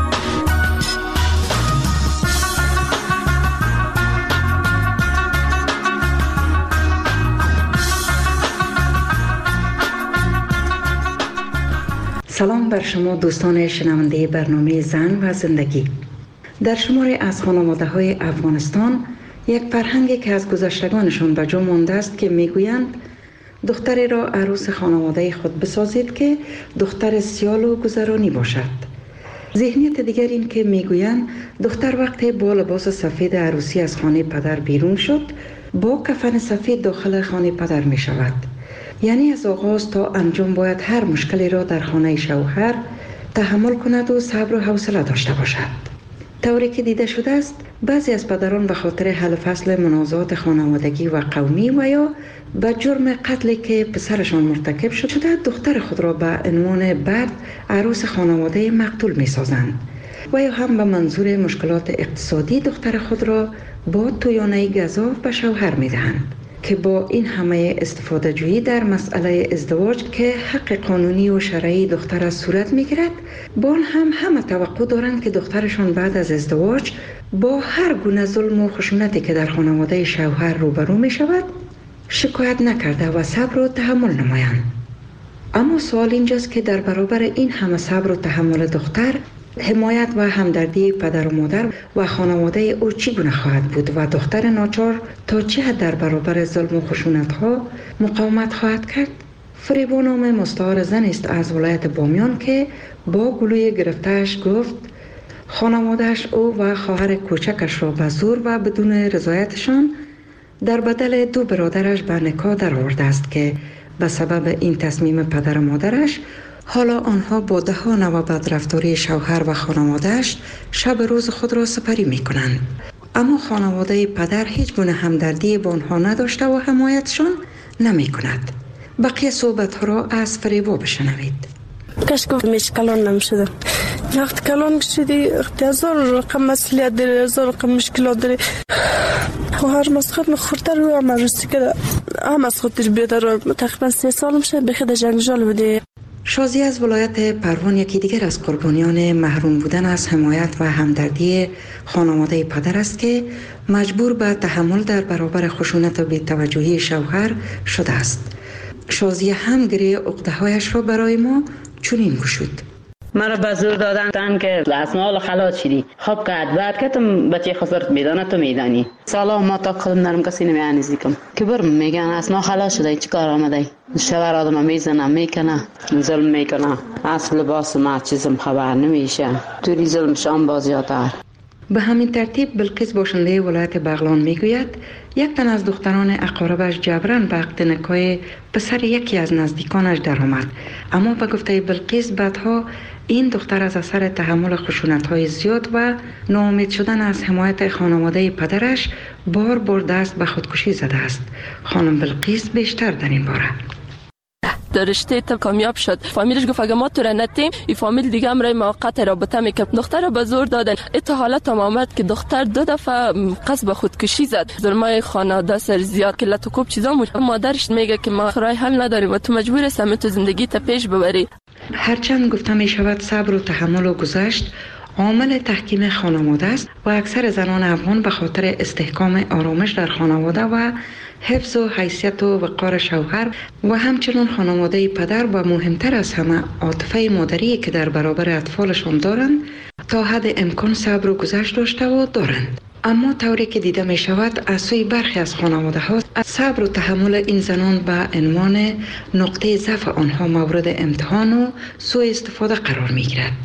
سلام بر شما دوستان شنونده برنامه زن و زندگی. در شماری از خانواده‌های افغانستان یک فرهنگی که از گذشتگانشان به جا مانده است که میگویند دختری را عروس خانواده خود بسازید که دختر سیال و گذرانی باشد. ذهنیت دیگر این که میگویند دختر وقتی با لباس سفید عروسی از خانه پدر بیرون شد با کفن سفید داخل خانه پدر می شود. یعنی از آغاز تا انجام باید هر مشکلی را در خانه شوهر تحمل کند و صبر و حوصله داشته باشد. طوری که دیده شده است بعضی از پدران به خاطر حل فصل منازعات خانوادگی و قومی و یا به جرم قتلی که پسرشان مرتکب شده دختر خود را به عنوان برد عروس خانواده مقتول می سازند و یا هم به منظور مشکلات اقتصادی دختر خود را با تویانه گزاف به شوهر می دهند که با این همه استفاده جویی در مسئله ازدواج که حق قانونی و شرعی دختر از صورت می گیرد با هم همه توقع دارند که دخترشان بعد از ازدواج با هر گونه ظلم و خشونتی که در خانواده شوهر روبرو می شود شکایت نکرده و صبر و تحمل نمایند. اما سوال اینجاست که در برابر این همه صبر و تحمل دختر حمایت و همدردی پدر و مادر و خانواده او چگونه خواهد بود و دختر ناچار تا چه حد در برابر ظلم و خشونت ها مقاومت خواهد کرد؟ فریبا نام مستعار زن است از ولایت بامیان که با گلوی گرفتهش گفت خانوادهش او و خواهر کوچکش را به زور و بدون رضایتشان در بدل دو برادرش به نکاح در آورده است که به سبب این تصمیم پدر و مادرش حالا آنها با ده ها نوع بدرفتاری شوهر و خانوادهش شب روز خود را سپری می کنند. اما خانواده پدر هیچ گونه همدردی با آنها نداشته و حمایتشان نمی کند. بقیه صحبت ها را از فریبا بشنوید. کاش که میش کلان نمیشدم. وقت کلان شدی هزار رقم مسئولیت داری، هزار رقم مشکلات داری و هر مسخط مخورتر رو هم رسی که هم از خودش بیدار تقریبا سه سال میشه به خود جنگجال بوده. شازی از ولایت پروان یکی دیگر از قربانیان محروم بودن از حمایت و همدردی خانواده پدر است که مجبور به تحمل در برابر خشونت و بی‌توجهی شوهر شده است. شازی هم گریه عقده‌هایش را برای ما چنین گشود. مرا به زور دادن که اسمال خلاص شدی. خب که بعد که تو بچه خسرت میدانه تو میدانی. سالا ما تا خودم نرم کسی نمیانیزی کم. که برم میگن اسما خلاص شده چی کار آمده؟ شوهر آدم میزنه میکنه ظلم میکنه. از لباس ما چیزم خبر نمیشه. توری ظلم شام بازیاتر. به همین ترتیب بلقیس باشنده ولایت بغلان میگوید یک تن از دختران اقاربش جبران به عقد نکاح پسر یکی از نزدیکانش درآمد، اما به گفته بلقیس بعدها این دختر از اثر تحمل خشونت‌های زیاد و ناامید شدن از حمایت خانواده پدرش بار بار دست به خودکشی زده است. خانم بلقیس بیشتر در این باره در رشته تا کامیاب شد. فامیلش گفت اگه ما تو را نتیم این فامیل دیگه هم رای موقت رابطه میکرد. دختر را به زور دادن. ات حالت هم آمد که دختر دو دفعه قصد خودکشی زد. ظلمای خانواده سر زیاد که لطوکوب چیزا مو مادرش میگه که ما رای حل نداریم و تو مجبور هستی تو زندگی تا پیش ببری. هرچند گفته می شود صبر و تحمل و گذشت عامل تحکیم خانواده است و اکثر زنان افغان به خاطر استحکام آرامش در خانواده و حفظ و حیثیت و وقار شوهر و همچنین خانواده پدر و مهمتر از همه عاطفه مادری که در برابر اطفالشان دارند تا حد امکان صبر و گذشت داشته و دارند. اما طوری که دیده می شود از سوی برخی از خانواده ها از صبر و تحمل این زنان به عنوان نقطه ضعف آنها مورد امتحان و سوء استفاده قرار می گیرد.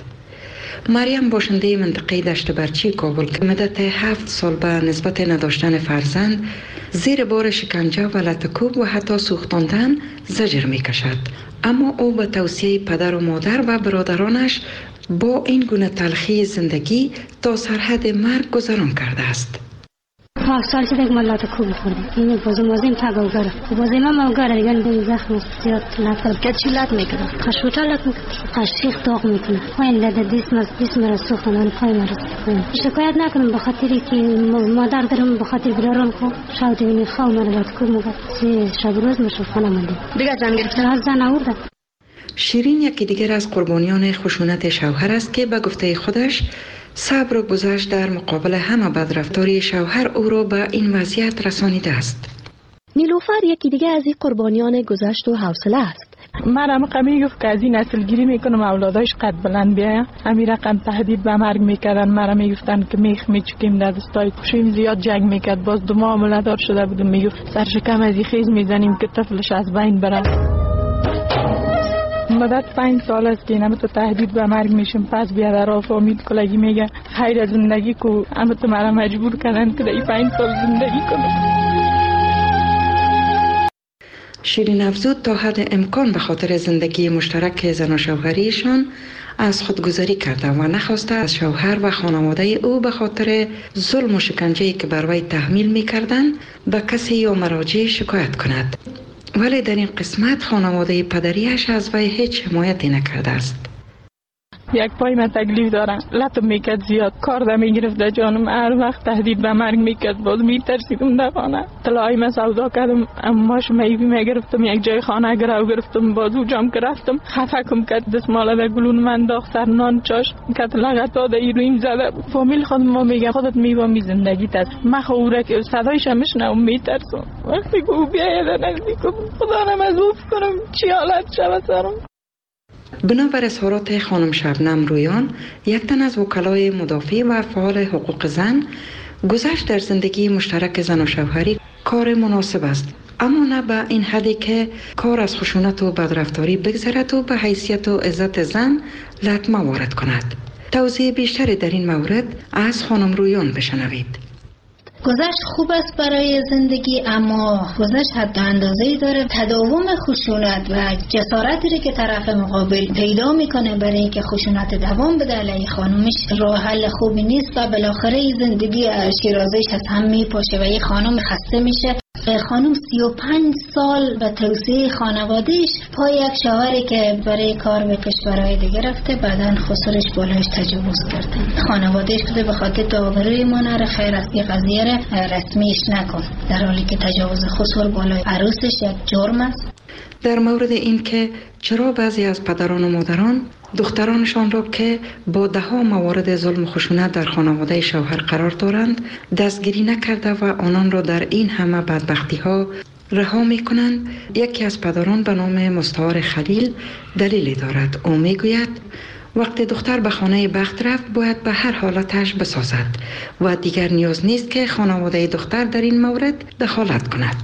مریم باشنده منطقه دشت برچی کابل که مدت هفت سال به نسبت نداشتن فرزند زیر بار شکنجه و لطکوب و حتی سوختاندن زجر می کشد، اما او به توصیه پدر و مادر و برادرانش با این گونه تلخی زندگی تا سرحد مرگ گذران کرده است. پاک سال شده که من لطکوب خوردم. این بازم بازم تگاو گره. بازم هم گره دیگه این زخم زیاد لط کرد. که چی لط میکنه؟ خشوتا لط میکنه. خشیخ داغ میکنه. پایین لده دیس مز دیس مرا سوختن پایین مرا. شکایت نکنم به خاطری که مادر دارم به خاطر برارم خو. شاید این خو مرا لطکوب میگه. سی شب روز میشه خانه مونده. دیگه زن گرفتن از زن آورده. شیرین یکی دیگر از قربانیان خشونت شوهر است که به گفته خودش صبر و گذشت در مقابل همه بدرفتاری شوهر او را به این وضعیت رسانیده است. نیلوفر یکی دیگه از این قربانیان گذشت و حوصله است. من هم قمی گفت که از این نسل گیری میکنم اولادایش قد بلند بیایم. همین رقم تهدید به مرگ میکردن. مرا میگفتن که میخ میچکیم در دستای کشیم. زیاد جنگ میکرد. باز دو ماه مولدار شده بودم. میگفت سرشکم از این خیز میزنیم که طفلش از بین بره. مدت پنج سال است که اینم تو تهدید به مرگ میشم. پس بیا در آفامید کلگی میگه خیر زندگی کو، اما تو مرا مجبور کردن که این پنج سال زندگی کنم. شیرین افزود تا حد امکان به خاطر زندگی مشترک زن و شوهریشان از خودگذاری کرده و نخواسته از شوهر و خانواده او به خاطر ظلم و شکنجه‌ای که بر وی تحمیل می‌کردند به کسی یا مراجع شکایت کند. ولی در این قسمت خانواده پدریش از وی هیچ حمایتی نکرده است. یک پای من تکلیف دارم، لطم میکرد زیاد، کار ده میگرفت در جانم، هر وقت تهدید به مرگ میکرد، باز میترسیدم در خانه. طلای من سودا کردم، اماش میوی میگرفتم، یک جای خانه گرو گرفتم، بازو جام که رفتم خفکم کرد، دستماله در گلون من داخت، سر نان چاش کت لغت داده ایرویم زده. فامیل خودم ما میگه خودت میوام زندگیت است، من خوره که صدایش میشنوم میترسم. وقتی که او بیاید نزدیکم خدا نمزوف کنم چی حالت شود سرم. بنابر اظهارات خانم شبنم رویان، یک تن از وکلای مدافع و فعال حقوق زن، گذشت در زندگی مشترک زن و شوهری کار مناسب است، اما نه به این حدی که کار از خشونت و بدرفتاری بگذرد و به حیثیت و عزت زن لطمه وارد کند. توضیح بیشتری در این مورد از خانم رویان بشنوید. گذشت خوب است برای زندگی، اما گذشت حد اندازه‌ای داره. تداوم خشونت و جسارتی که طرف مقابل پیدا میکنه برای اینکه خشونت دوام بده علیه خانومش راه حل خوبی نیست و بالاخره زندگی شیرازه‌اش از هم میپاشه و یه خانم خسته میشه. خانم سی و پنج سال به توسعه خانوادهش پای یک شوهری که برای کار به کشورهای دیگه رفته، بعدن خسرش بالایش تجاوز کرده. خانوادهش بوده به خاطر داوری ما نره خیر از این قضیه را رسمیش نکن، در حالی که تجاوز خسر بالای عروسش یک جرم است. در مورد این که چرا بعضی از پدران و مادران دخترانشان را که با ده ها موارد ظلم و خشونت در خانواده شوهر قرار دارند دستگیری نکرده و آنان را در این همه بدبختی ها رها می کنند، یکی از پدران به نام مستعار خلیل دلیلی دارد. او می گوید وقتی دختر به خانه بخت رفت باید به هر حالتش بسازد و دیگر نیاز نیست که خانواده دختر در این مورد دخالت کند.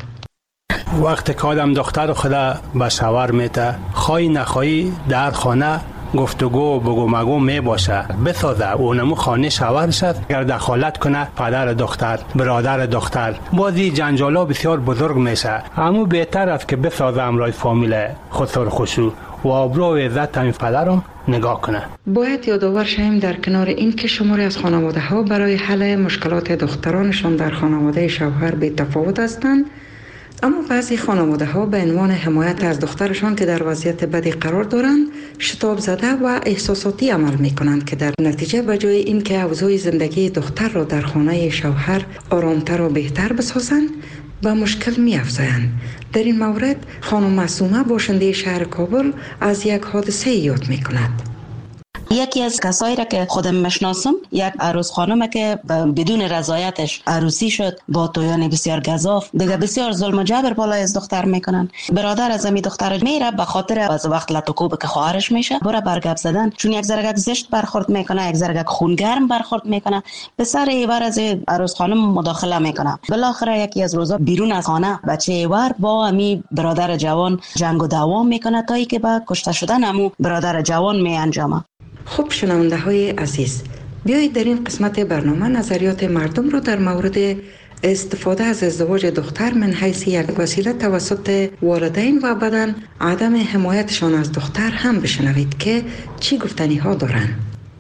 وقتی که آدم دختر خدا به شوهر میته، خواهی نخواهی در خانه گفتگو بگو مگو می باشه، بسازه اونمو خانه شوهر شد. اگر دخالت کنه پدر دختر، برادر دختر، بازی جنجالا بسیار بزرگ میشه. همو بهتر است که بسازه امرای فامیل خسر خشو و آبرو و عزت همین پدرم نگاه کنه. باید یادآور شویم در کنار این که شماری از خانواده ها برای حل مشکلات دخترانشان در خانواده شوهر به تفاوت هستند، اما بعضی خانواده ها به عنوان حمایت از دخترشان که در وضعیت بدی قرار دارند شتاب زده و احساساتی عمل می کنند که در نتیجه به جای این که اوضاع زندگی دختر را در خانه شوهر آرامتر و بهتر بسازند به مشکل می افزایند. در این مورد خانم معصومه باشنده شهر کابل از یک حادثه یاد می کند. یکی از کسایی را که خودم مشناسم یک عروس خانمه که بدون رضایتش عروسی شد با تویان بسیار گزاف، دیگه بسیار ظلم و جبر بالای از دختر میکنن. برادر از امی دختر میره به خاطر از وقت لطوکوب که خواهرش میشه بره برگب زدن، چون یک زرگک زشت برخورد میکنه، یک زرگک خونگرم برخورد میکنه، به سر ایوار از عروس خانم مداخله میکنه. بالاخره یکی از روزا بیرون از خانه بچه ایوار با امی برادر جوان جنگ و دعوا میکنه تا اینکه با کشته شدن امو برادر جوان می انجامه. خوب شنونده های عزیز، بیایید در این قسمت برنامه نظریات مردم را در مورد استفاده از ازدواج دختر من حیث یک وسیله توسط والدین و بعداً عدم حمایتشان از دختر هم بشنوید که چی گفتنی ها دارند.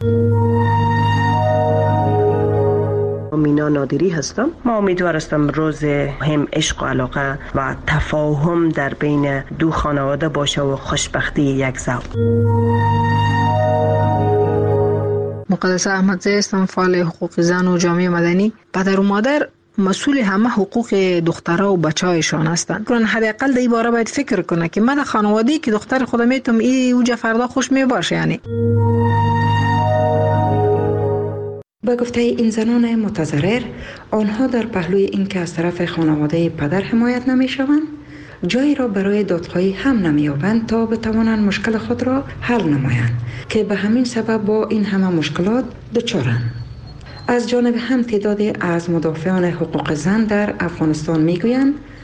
مینا نادری هستم. ما امیدوار هستم روز هم عشق و علاقه و تفاهم در بین دو خانواده باشه و خوشبختی یک زوج. مقدسه احمدزی هستم، فعال حقوق زن و جامعه مدنی. پدر و مادر مسئول همه حقوق دخترها و بچه‌هایشان هستند. چون حداقل در این باره باید فکر کنه که من خانواده‌ای که دختر خودم میتونم این اوج فردا خوش میباشه. یعنی با گفته این زنان متضرر، آنها در پهلوی این که از طرف خانواده پدر حمایت نمیشوند، جایی را برای دادخواهی هم نمی‌یابند تا بتوانند مشکل خود را حل نمایند که به همین سبب با این همه مشکلات دچارند. از جانب هم تعدادی از مدافعان حقوق زن در افغانستان میگویند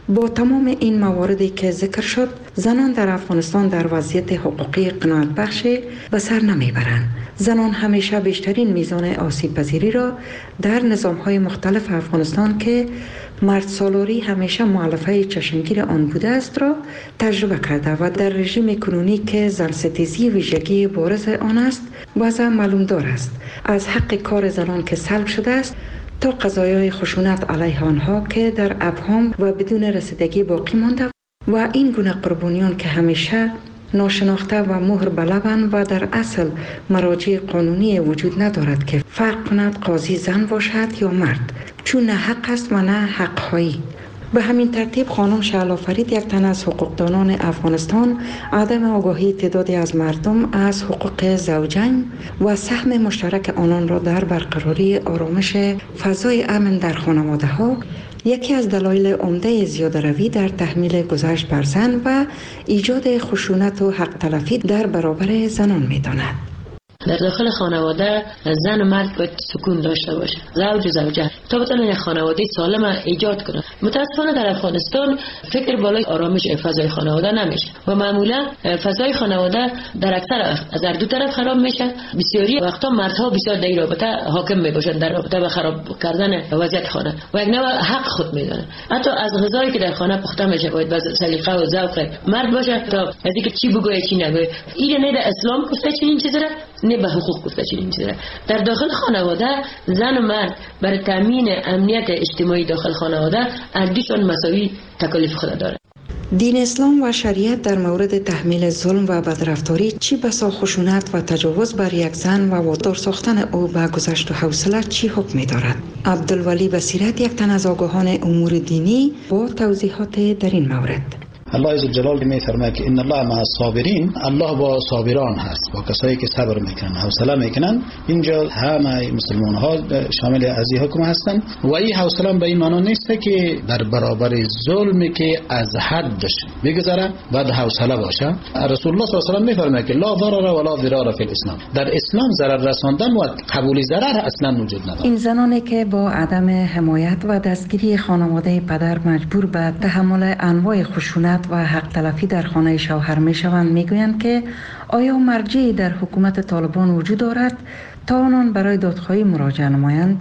با تمام این مواردی که ذکر شد، زنان در افغانستان در وضعیت حقوقی قناعت بخشی به سر نمیبرند. زنان همیشه بیشترین میزان آسیب پذیری را در نظام‌های مختلف افغانستان که مرد سالاری همیشه مؤلفه چشمگیر آن بوده است را تجربه کرده و در رژیم کنونی که زن ستیزی ویژگی بارز آن است وضع معلوم دار است. از حق کار زنان که سلب شده است تا قضایای خشونت علیه آنها که در ابهام و بدون رسیدگی باقی مانده و این گونه قربانیان که همیشه ناشناخته و مهر بلبند و در اصل مراجع قانونی وجود ندارد که فرق کند قاضی زن باشد یا مرد، چون نه حق است و نه حق‌هایی. به همین ترتیب خانم شعلا فرید، یک تن از حقوقدانان افغانستان، عدم آگاهی تعدادی از مردم از حقوق زوجین و سهم مشترک آنان را در برقراری آرامش فضای امن در خانواده ها یکی از دلایل عمده زیاده روی در تحمیل گذشت بر زن و ایجاد خشونت و حق تلفی در برابر زنان می‌داند. در داخل خانواده زن و مرد باید سکون داشته باشه، زوج و زوجه، تا بتونن یک خانواده سالم ایجاد کنن. متاسفانه در افغانستان فکر بالای آرامش فضای خانواده نمیشه و معمولا فضای خانواده در اکثر از هر دو طرف خراب میشه. بسیاری وقتا مردها بسیار در این رابطه حاکم میباشن، در رابطه به خراب کردن وضعیت خانه و یک نوع حق خود میدونن. حتی از غذایی که در خانه پخته میشه باید با سلیقه و ذوق مرد باشه تا از اینکه چی بگوید چی نگوید. این نه در اسلام گفته چنین چیزی را، نه به حقوق گفته چنین چیزی را. در داخل خانواده زن و مرد برای تامین امنیت اجتماعی داخل خانواده هر دوشون مساوی تکالیف خود داره. دین اسلام و شریعت در مورد تحمیل ظلم و بدرفتاری چی بسا خشونت و تجاوز بر یک زن و وادار ساختن او به گذشت و حوصله چی حکم دارد؟ عبدالولی بصیرت، یک تن از آگاهان امور دینی، با توضیحات در این مورد. الله عزوجل میفرماید که ان الله مع الصابرین، الله با صابران هست، با کسایی که صبر میکنن، حوصله میکنن. اینجا همه مسلمان ها شامل از این حکم هستن و این حوصله به این معنی نیست که در برابر ظلمی که از حدش بگذره بعد حوصله باشه. رسول الله صلی الله علیه و آله میفرماید که لا ضرر ولا ضرار فی الاسلام، در اسلام ضرر رساندن و قبول ضرر اصلا وجود نداره. این زنانی که با عدم حمایت و دستگیری خانواده پدر مجبور به تحمل انواع خشونت و حق تلفی در خانه شوهر می شوند، می گویند که آیا مرجعی در حکومت طالبان وجود دارد تا آنان برای دادخواهی مراجعه نمایند؟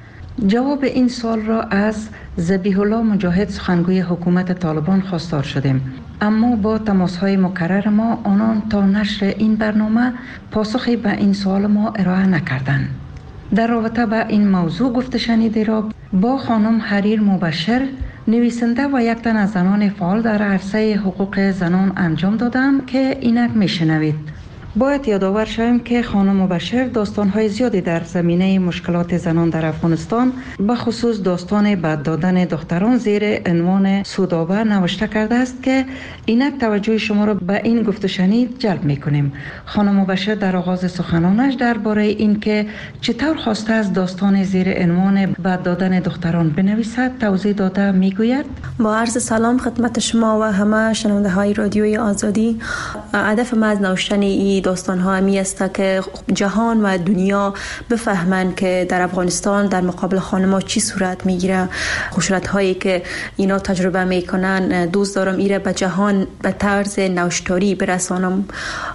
جواب این سوال را از ذبیح الله مجاهد، سخنگوی حکومت طالبان، خواستار شدیم، اما با تماس‌های مکرر ما آنان تا نشر این برنامه پاسخی به این سوال ما ارائه نکردند. در رابطه با این موضوع گفته شنیده را با خانم حریر مبشر، نویسنده و یک تن از زنان فعال در عرصه حقوق زنان انجام دادم که اینک میشنوید. باید یادآور شویم که خانم مبشر داستان‌های زیادی در زمینه مشکلات زنان در افغانستان، به خصوص داستان بد دادن دختران زیر عنوان سودابه نوشته کرده است که اینک توجه شما را به این گفت و شنید جلب می‌کنیم. خانم مبشر در آغاز سخنانش درباره اینکه چطور خواسته از داستان زیر عنوان بد دادن دختران بنویسد توضیح داده میگوید: با عرض سلام خدمت شما و همه شنونده های رادیوی آزادی. هدف ما از نوشتن این داستان ها همی است که جهان و دنیا بفهمند که در افغانستان در مقابل خانم‌ها چی صورت میگیره، خشونت هایی که اینا تجربه میکنن. دوست دارم ایره به جهان به طرز نوشتاری برسانم.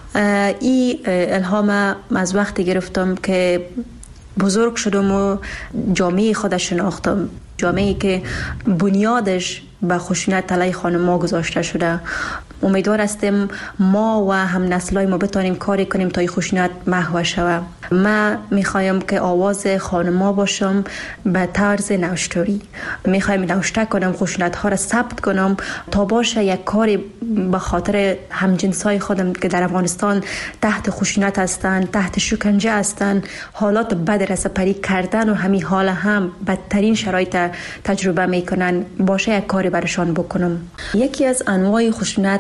این الهام از وقتی گرفتم که بزرگ شدم و جامعه خود شناختم، جامعه‌ای که بنیادش به خشونت علیه خانم‌ها گذاشته شده. امیدوار هستیم ما و هم نسلای ما بتونیم کاری کنیم تا این خشونت محو شود. من میخوایم که آواز خانم‌ها باشم به طرز نوشتاری. میخوایم نوشته کنم، خشونت ها را ثبت کنم تا باشه یک کاری به خاطر همجنسای خودم که در افغانستان تحت خشونت هستند، تحت شکنجه هستند، حالات بد رسپری کردن و همین حال هم بدترین شرایط تجربه میکنن، باشه یک کاری برشان بکنم. یکی از انواع خشونت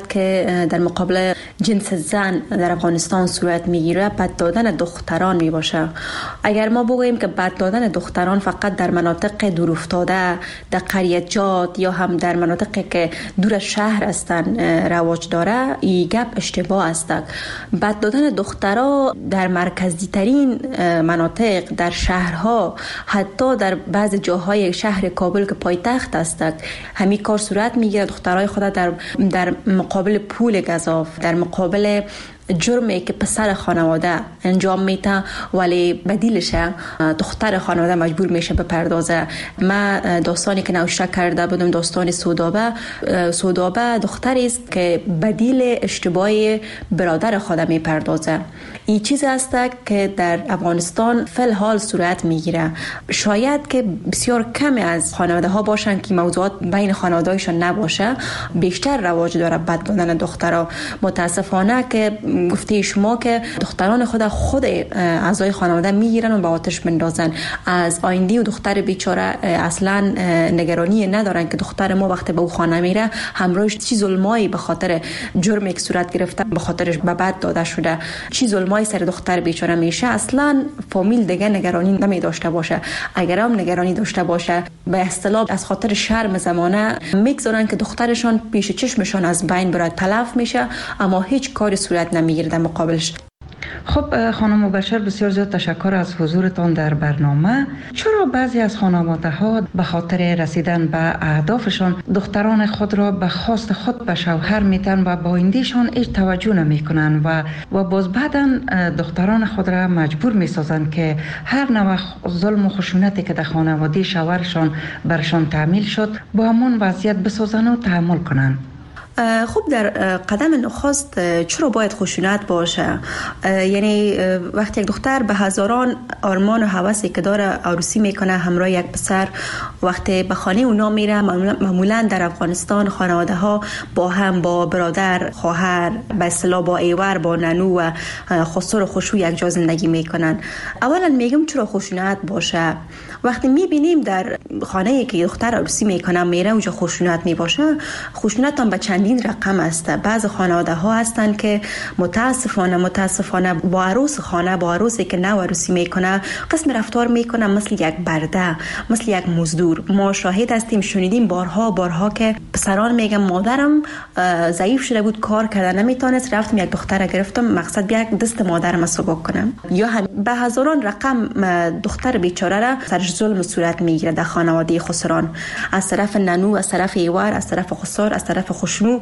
موضوعات که در مقابل جنس زن در افغانستان صورت میگیره بد دادن دختران می باشه. اگر ما بگوییم که بد دادن دختران فقط در مناطق دور افتاده، در قریه‌جات یا هم در مناطقی که دور از شهر هستند رواج داره، این گپ اشتباه است. بد دادن دخترها در مرکزی ترین مناطق، در شهرها، حتی در بعض جاهای شهر کابل که پایتخت است، همین کار صورت میگیره. دخترای خود در در مقابل پول گزاف، در مقابل جرمی که پسر خانواده انجام میده ولی بدیلش دختر خانواده مجبور میشه بپردازه. ما داستانی که نوشته کرده بودم داستان سودابه. سودابه دختری است که بدیل اشتباه برادر خود میپردازه. این چیز است که در افغانستان فعل حال صورت میگیره. شاید که بسیار کمی از خانواده ها باشن که موضوعات بین خانواده‌هایشان نباشه، بیشتر رواج داره بد دادن دخترها. متاسفانه که گفته شما که دختران خود خود اعضای خانواده میگیرن و به آتش میندازن. از آینده و دختر بیچاره اصلا نگرانی ندارن که دختر ما وقتی به او خانه میره همراهش چی ظلمایی به خاطر جرمی که صورت گرفته به خاطرش به بد داده شده، چی ظلمایی سر دختر بیچاره میشه. اصلا فامیل دیگه نگرانی نمی داشته باشه. اگر هم نگرانی داشته باشه به اصطلاح از خاطر شرم زمانه میگذارن که دخترشان پیش چشمشان از بین بره، تلف میشه، اما هیچ کاری صورت نمیگیره در مقابلش. خب خانم مبشر، بسیار زیاد تشکر از حضورتان در برنامه. چرا بعضی از خانواده ها به خاطر رسیدن به اهدافشان دختران خود را به خواست خود به شوهر میتن و با آیندهشان هیچ توجه نمی کنن و و باز بعدا دختران خود را مجبور میسازن که هر نوع ظلم و خشونتی که در خانواده شوهرشان برشان تعمیل شد با همون وضعیت بسازن و تحمل کنن؟ خب در قدم نخست چرا باید خشونت باشه؟ یعنی وقتی یک دختر به هزاران آرمان و هوسی که داره عروسی میکنه همراه یک پسر، وقتی به خانه اونا میره، معمولا در افغانستان خانواده ها با هم، با برادر، خواهر، به اصطلاح با ایور، با ننو و خسر و خشو یک جا زندگی میکنن. اولا میگم چرا خشونت باشه؟ وقتی میبینیم در خانه‌ای که دختر عروسی میکنه میره اونجا خشونت میباشه، خشونت هم به چندین رقم است. بعض خانواده ها هستن که متاسفانه متاسفانه با عروس خانه، با عروسی که نو عروسی میکنه قسم رفتار میکنه مثل یک برده، مثل یک مزدور. ما شاهد هستیم، شنیدیم بارها بارها که پسران میگن مادرم ضعیف شده بود، کار کردن نمیتونست، رفتم یک دختر گرفتم مقصد یک دست مادرم سبک کنم. یا هم به هزاران رقم دختر بیچاره را سرش ظلم صورت میگیره در خانواده خسران، از طرف ننو، از طرف ایوار، از طرف خسر، از طرف خشنو.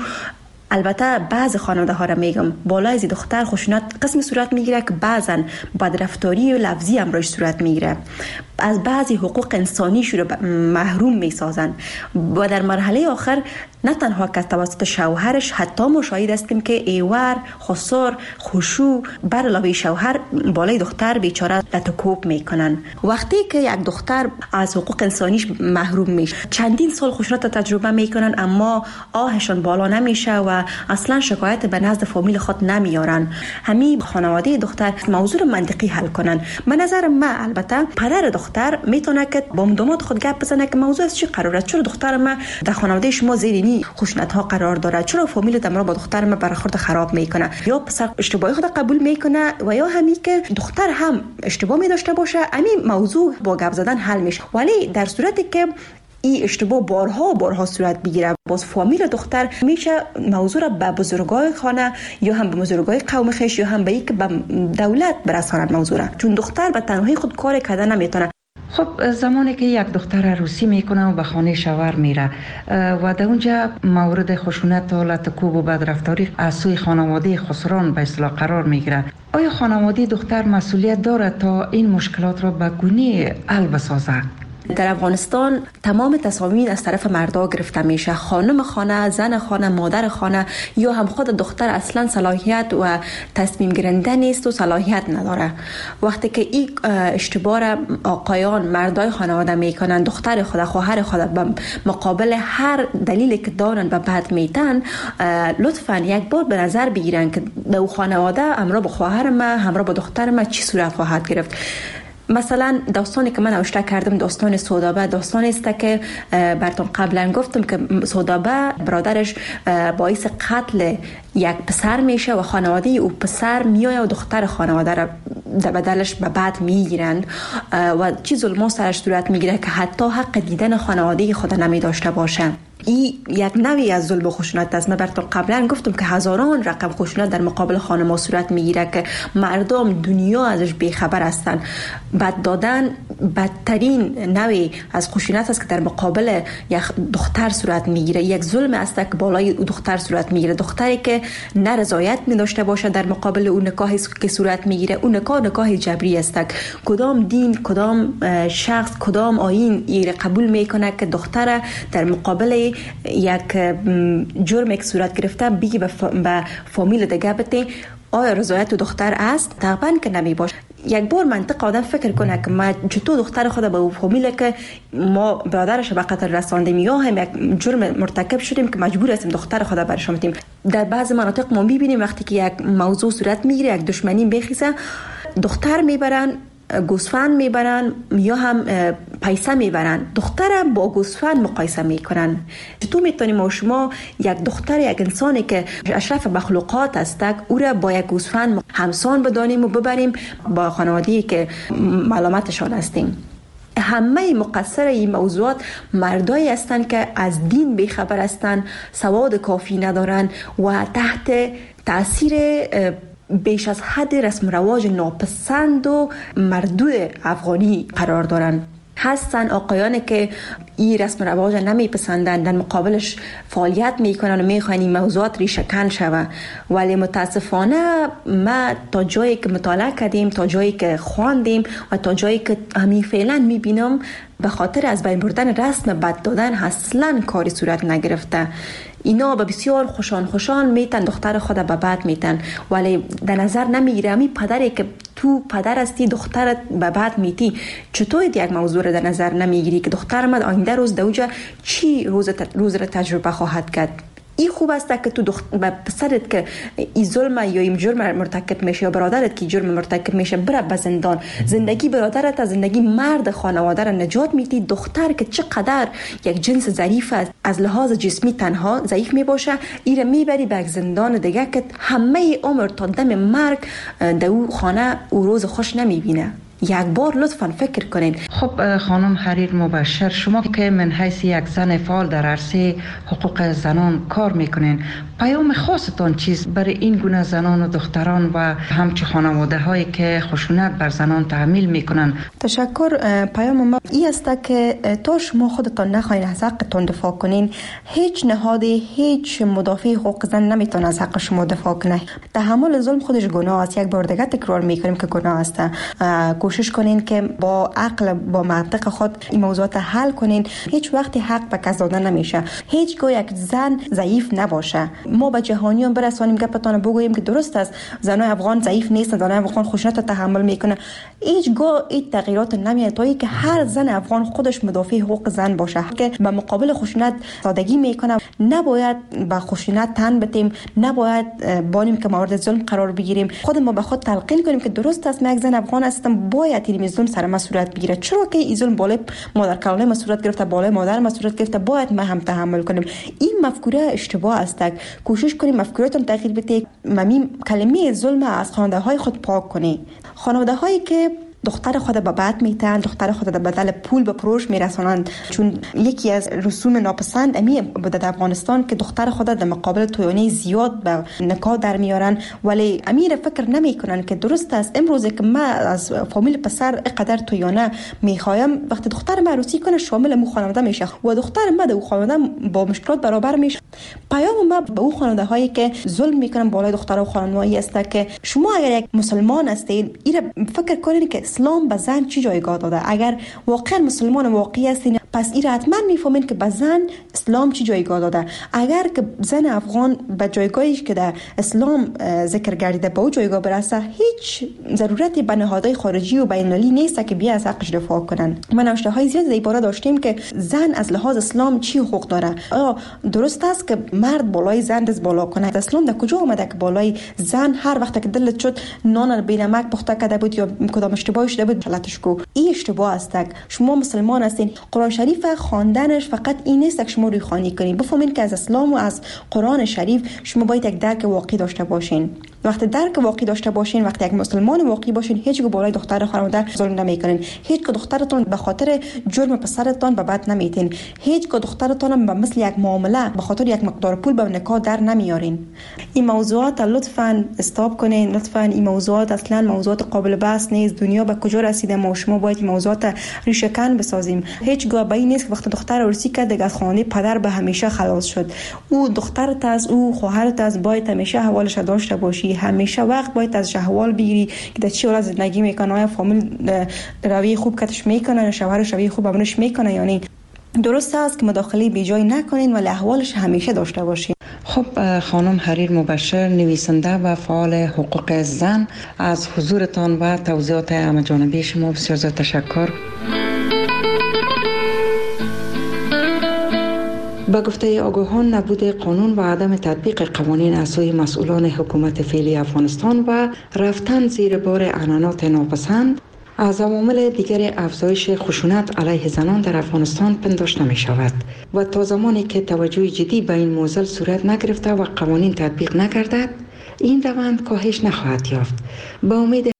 البته بعض خانواده ها را میگم بالای از دختر خشونت قسم صورت میگیره که بعضا بدرفتاری و لفظی هم روش صورت میگیره، از بعضی حقوق انسانی شروع محروم میسازن و در مرحله آخر نه تنها که توسط شوهرش، حتی مشاهده هستیم که ایور، خسر، خشو بر علاوه شوهر بالای دختر بیچاره لطکوب میکنن. وقتی که یک دختر از حقوق انسانیش محروم میشه، چندین سال خشونت تجربه میکنن اما آهشان بالا نمیشه و اصلا شکایت به نزد فامیل خود نمیارن. همین خانواده دختر موضوع منطقی حل کنن. به نظر من البته پدر دختر میتونه که با داماد خود گپ بزنه که موضوع از چی قراره، چرا دختر ما در خانواده شما زیرینی خشونت ها قرار داره، چرا فامیل دمرا با دختر ما برخورد خراب میکنه، یا پسر اشتباهی خود قبول میکنه و یا همین که دختر هم اشتباه می داشته باشه، همین موضوع با گپ زدن حل میشه. ولی در صورتی که این اشتباه بارها بارها صورت بگیره، باز فامیل دختر میشه موضوع را به بزرگای خانه یا هم به بزرگای قوم خیش یا هم به یک به دولت برسانند موضوع را، چون دختر به تنهایی خود کار کردن نمیتونه. خب زمانی که یک دختر عروسی میکنه و به خانه شوهر میره و در اونجا مورد خشونت و لطکوب و بدرفتاری از سوی خانواده خسران به اصطلاح قرار میگیره، آیا خانواده دختر مسئولیت داره تا این مشکلات را به گونه حل بسازه؟ در افغانستان تمام تصامیم از طرف مردا گرفته میشه. خانم خانه، زن خانه، مادر خانه یا هم خود دختر اصلا صلاحیت و تصمیم گیرنده نیست و صلاحیت نداره. وقتی که این اشتباه آقایان مردای خانواده میکنن، دختر خود، خواهر خود به مقابل هر دلیلی که دارن به بد میتن، لطفاً یک بار به نظر بگیرن که به خانواده همراه با خواهر ما، همراه با دختر ما چی صورت خواهد گرفت. مثلا داستانی که من نوشته کردم داستان سودابه، داستانی است که براتون قبلا گفتم که سودابه برادرش باعث قتل یک پسر میشه و خانواده او پسر میایه و دختر خانواده را در بدلش به بعد میگیرند و چی ظلم سرش صورت میگیره که حتی حق دیدن خانواده خود نمی داشته باشه. این یک نوعی از ظلم و خشونت است. من براتون قبلا گفتم که هزاران رقم خشونت در مقابل خانم صورت میگیره که مردم دنیا ازش بیخبر هستند. بد دادن بدترین نوعی از خشونت است که در مقابل یک دختر صورت میگیره. یک ظلم است که بالای دختر صورت میگیره. دختری که نه رضایت می داشته باشه در مقابل اون نکاحی که صورت میگیره، اون نکاح نکاح جبری است. کدام دین، کدام شخص، کدام آیین این قبول میکنه که دختر در مقابل یک جرم که صورت گرفته بگی به فامیل دیگه بده آیا رضایت دختر است؟ طبعا که نمی باشه. یک بار منطق آدم فکر کنه که ما چطور دختر خود به فامیل که ما برادرش به قتل رساندیم یا هم یک جرم مرتکب شدیم که مجبور هستیم دختر خود برش بدیم. در بعض مناطق ما میبینیم وقتی که یک موضوع صورت میگیره، یک دشمنی بخیزه، دختر میبرن گوسفند میبرن یا هم پیسه میبرن، دختر با گوسفند مقایسه میکنن. چطور میتونیم ما شما یک دختر، یک انسانی که اشرف مخلوقات است، او را با یک گوسفند همسان بدانیم و ببریم با خانواده‌ای که ملامتشان هستیم؟ همه مقصر این موضوعات مردایی هستند که از دین بیخبر هستند، سواد کافی ندارن و تحت تاثیر بیش از حد رسم رواج ناپسند و مردود افغانی قرار دارن. هستن آقایانی که این رسم رواج نمیپسندن، در مقابلش فعالیت میکنن و میخواین این موضوعات ریشه‌کن شوه. ولی متاسفانه ما تا جایی که مطالعه کردیم، تا جایی که خواندیم و تا جایی که همین فعلا میبینم، به خاطر از بین بردن رسم بد دادن اصلا کاری صورت نگرفته. اینا به بسیار خوشان خوشان میتن دختر خود به بعد میتن، ولی در نظر نمیگیره همین پدری که تو پدر هستی دخترت به بعد میتی، چطور یک موضوع رو در نظر نمیگیری که دختر من آینده روز دوجه چی روز روز رو تجربه خواهد کرد؟ این خوب است که تو دخت... به پسرت که این ظلم یا این جرم مرتکب میشه یا برادرت که جرم مرتکب میشه بره به زندان، زندگی برادرت از زندگی مرد خانواده را نجات میدی. دختر که چقدر یک جنس ضعیف است، از لحاظ جسمی تنها ضعیف میباشه، این را میبری به زندان دیگه که همه عمر تا دم مرگ در او خانه او روز خوش نمیبینه. یک بار لطفاً فکر کنین. خب خانم حریر مبشر، شما که من حیث یک زن فعال در عرصه حقوق زنان کار میکنین، پیام خاصتان چیست برای این گونه زنان و دختران و همچنین خانواده هایی که خشونت بر زنان تحمیل میکنن؟ تشکر. پیام ما این است که تا شما خودتان نخواهید از حقتان دفاع کنین، هیچ نهادی، هیچ مدافع حقوق زن نمیتونه از حق شما دفاع کنه. تحمل ظلم خودش گناه است. یک بار دیگه تکرار میکنیم که گناه است. کوشش کنین که با عقل، با منطق خود این موضوعات حل کنین. هیچ وقتی حق به کس داده نمیشه. هیچگاه یک زن ضعیف نباشه. ما به جهانیان برسانیم گپتان بگوییم که درست است زنای افغان ضعیف نیستن، زنای افغان خشونت رو تحمل میکنه. هیچگاه این تغییرات نمیاد تا اینکه هر زن افغان خودش مدافع حقوق زن باشه که به مقابل خشونت سادگی میکنه. نباید به خشونت تن بدیم، نباید بانیم که مورد ظلم قرار بگیریم. خود ما به خود تلقین کنیم که درست است، من یک زن افغان هستم، باید این ظلم سر من صورت بگیره. چرا که این ظلم بالای مادر کلانه من صورت گرفته، بالای مادر من صورت گرفته، باید ما هم تحمل کنیم. این مفکوره اشتباه است. کوشش کنیم مفکورتون تغییر بده. ممی کلمه ظلم از خانواده های خود پاک کنی. خانواده هایی که دختر خود به بعد میتن، دختر خود در بدل پول به پروش میرسانند، چون یکی از رسوم ناپسند امی بوده در افغانستان که دختر خود در مقابل تویانه زیاد به نکاح در میارن، ولی امیر فکر نمیکنن که درست است. امروز که ما از فامیل پسر اقدر تویانه میخوایم، وقتی دختر ما عروسی کنه شامل مو خانواده میشه و دختر ما در خانواده با مشکلات برابر میشه. پیام ما به اون خانواده هایی که ظلم میکنن بالای دختر و خانواده است که شما اگر یک مسلمان هستید، این فکر کنید که اسلام به زن چی جایگاه داده. اگر واقعا مسلمان واقعی هستین، پس این حتما میفهمین که به زن اسلام چی جایگاه داده. اگر که زن افغان به جایگاهی که در اسلام ذکر گردیده به اون جایگاه برسه، هیچ ضرورتی به نهادهای خارجی و بین‌المللی نیست که بیا از حقش دفاع کنن. ما نوشته‌های زیاد در باره داشتیم که زن از لحاظ اسلام چی حقوق داره. آیا درست است که مرد بالای زن دست بالا کنه؟ اسلام در کجا اومده که بالای زن هر وقت که دلت شد نان بی نمک پخته کرده بود یا کدام اشتباهی شده بود غلطش کو؟ این اشتباه است. شما مسلمان هستین، قرآن شریف خواندنش فقط این نیست که شما روی خوانی کنین. بفهمین که از اسلام و از قرآن شریف شما باید یک درک واقعی داشته باشین. وقتی درک واقعی داشته باشین، وقتی یک مسلمان واقعی باشین، هیچ گونه بالای دختر خانواده ظلم نمیکنین. هیچ که دخترتون به خاطر جرم پسرتون به بد نمیتین. هیچ که دخترتون به مثل یک معامله به خاطر یک مقدار پول به نکاح در نمیارین. این موضوعات لطفاً استاپ کنین. لطفاً این موضوعات اصلا موضوعات قابل بحث نیست. دنیا به کجا رسیده؟ ما شما باید این موضوعات ریشه کن بسازیم. هیچ گاه به این نیست که وقتی دختر عروسی کرد دیگه از خانه پدر به همیشه خلاص شد. او دخترت از او خواهرت از باید همیشه حوالش داشته باشی. همیشه وقت باید از احوال بگیری که در چه حال زندگی میکنه، آیا فامیل روی خوب کتش میکنه، شوهرش روی خوب بابنش میکنه یا نه. درست است که مداخله بیجای نکنین ولی احوالش همیشه داشته باشین. خب خانم حریر مبشر، نویسنده و فعال حقوق زن، از حضورتان و توضیحات همه‌جانبه شما بسیار زیاد تشکر. با گفته آگاهان، نبود قانون و عدم تطبیق قوانین از سوی مسئولان حکومت فعلی افغانستان و رفتن زیر بار عنعنات ناپسند از عوامل دیگر افزایش خشونت علیه زنان در افغانستان پنداشته می شود و تا زمانی که توجه جدی به این موضوع صورت نگرفته و قوانین تطبیق نگردد، این روند کاهش نخواهد یافت. با امید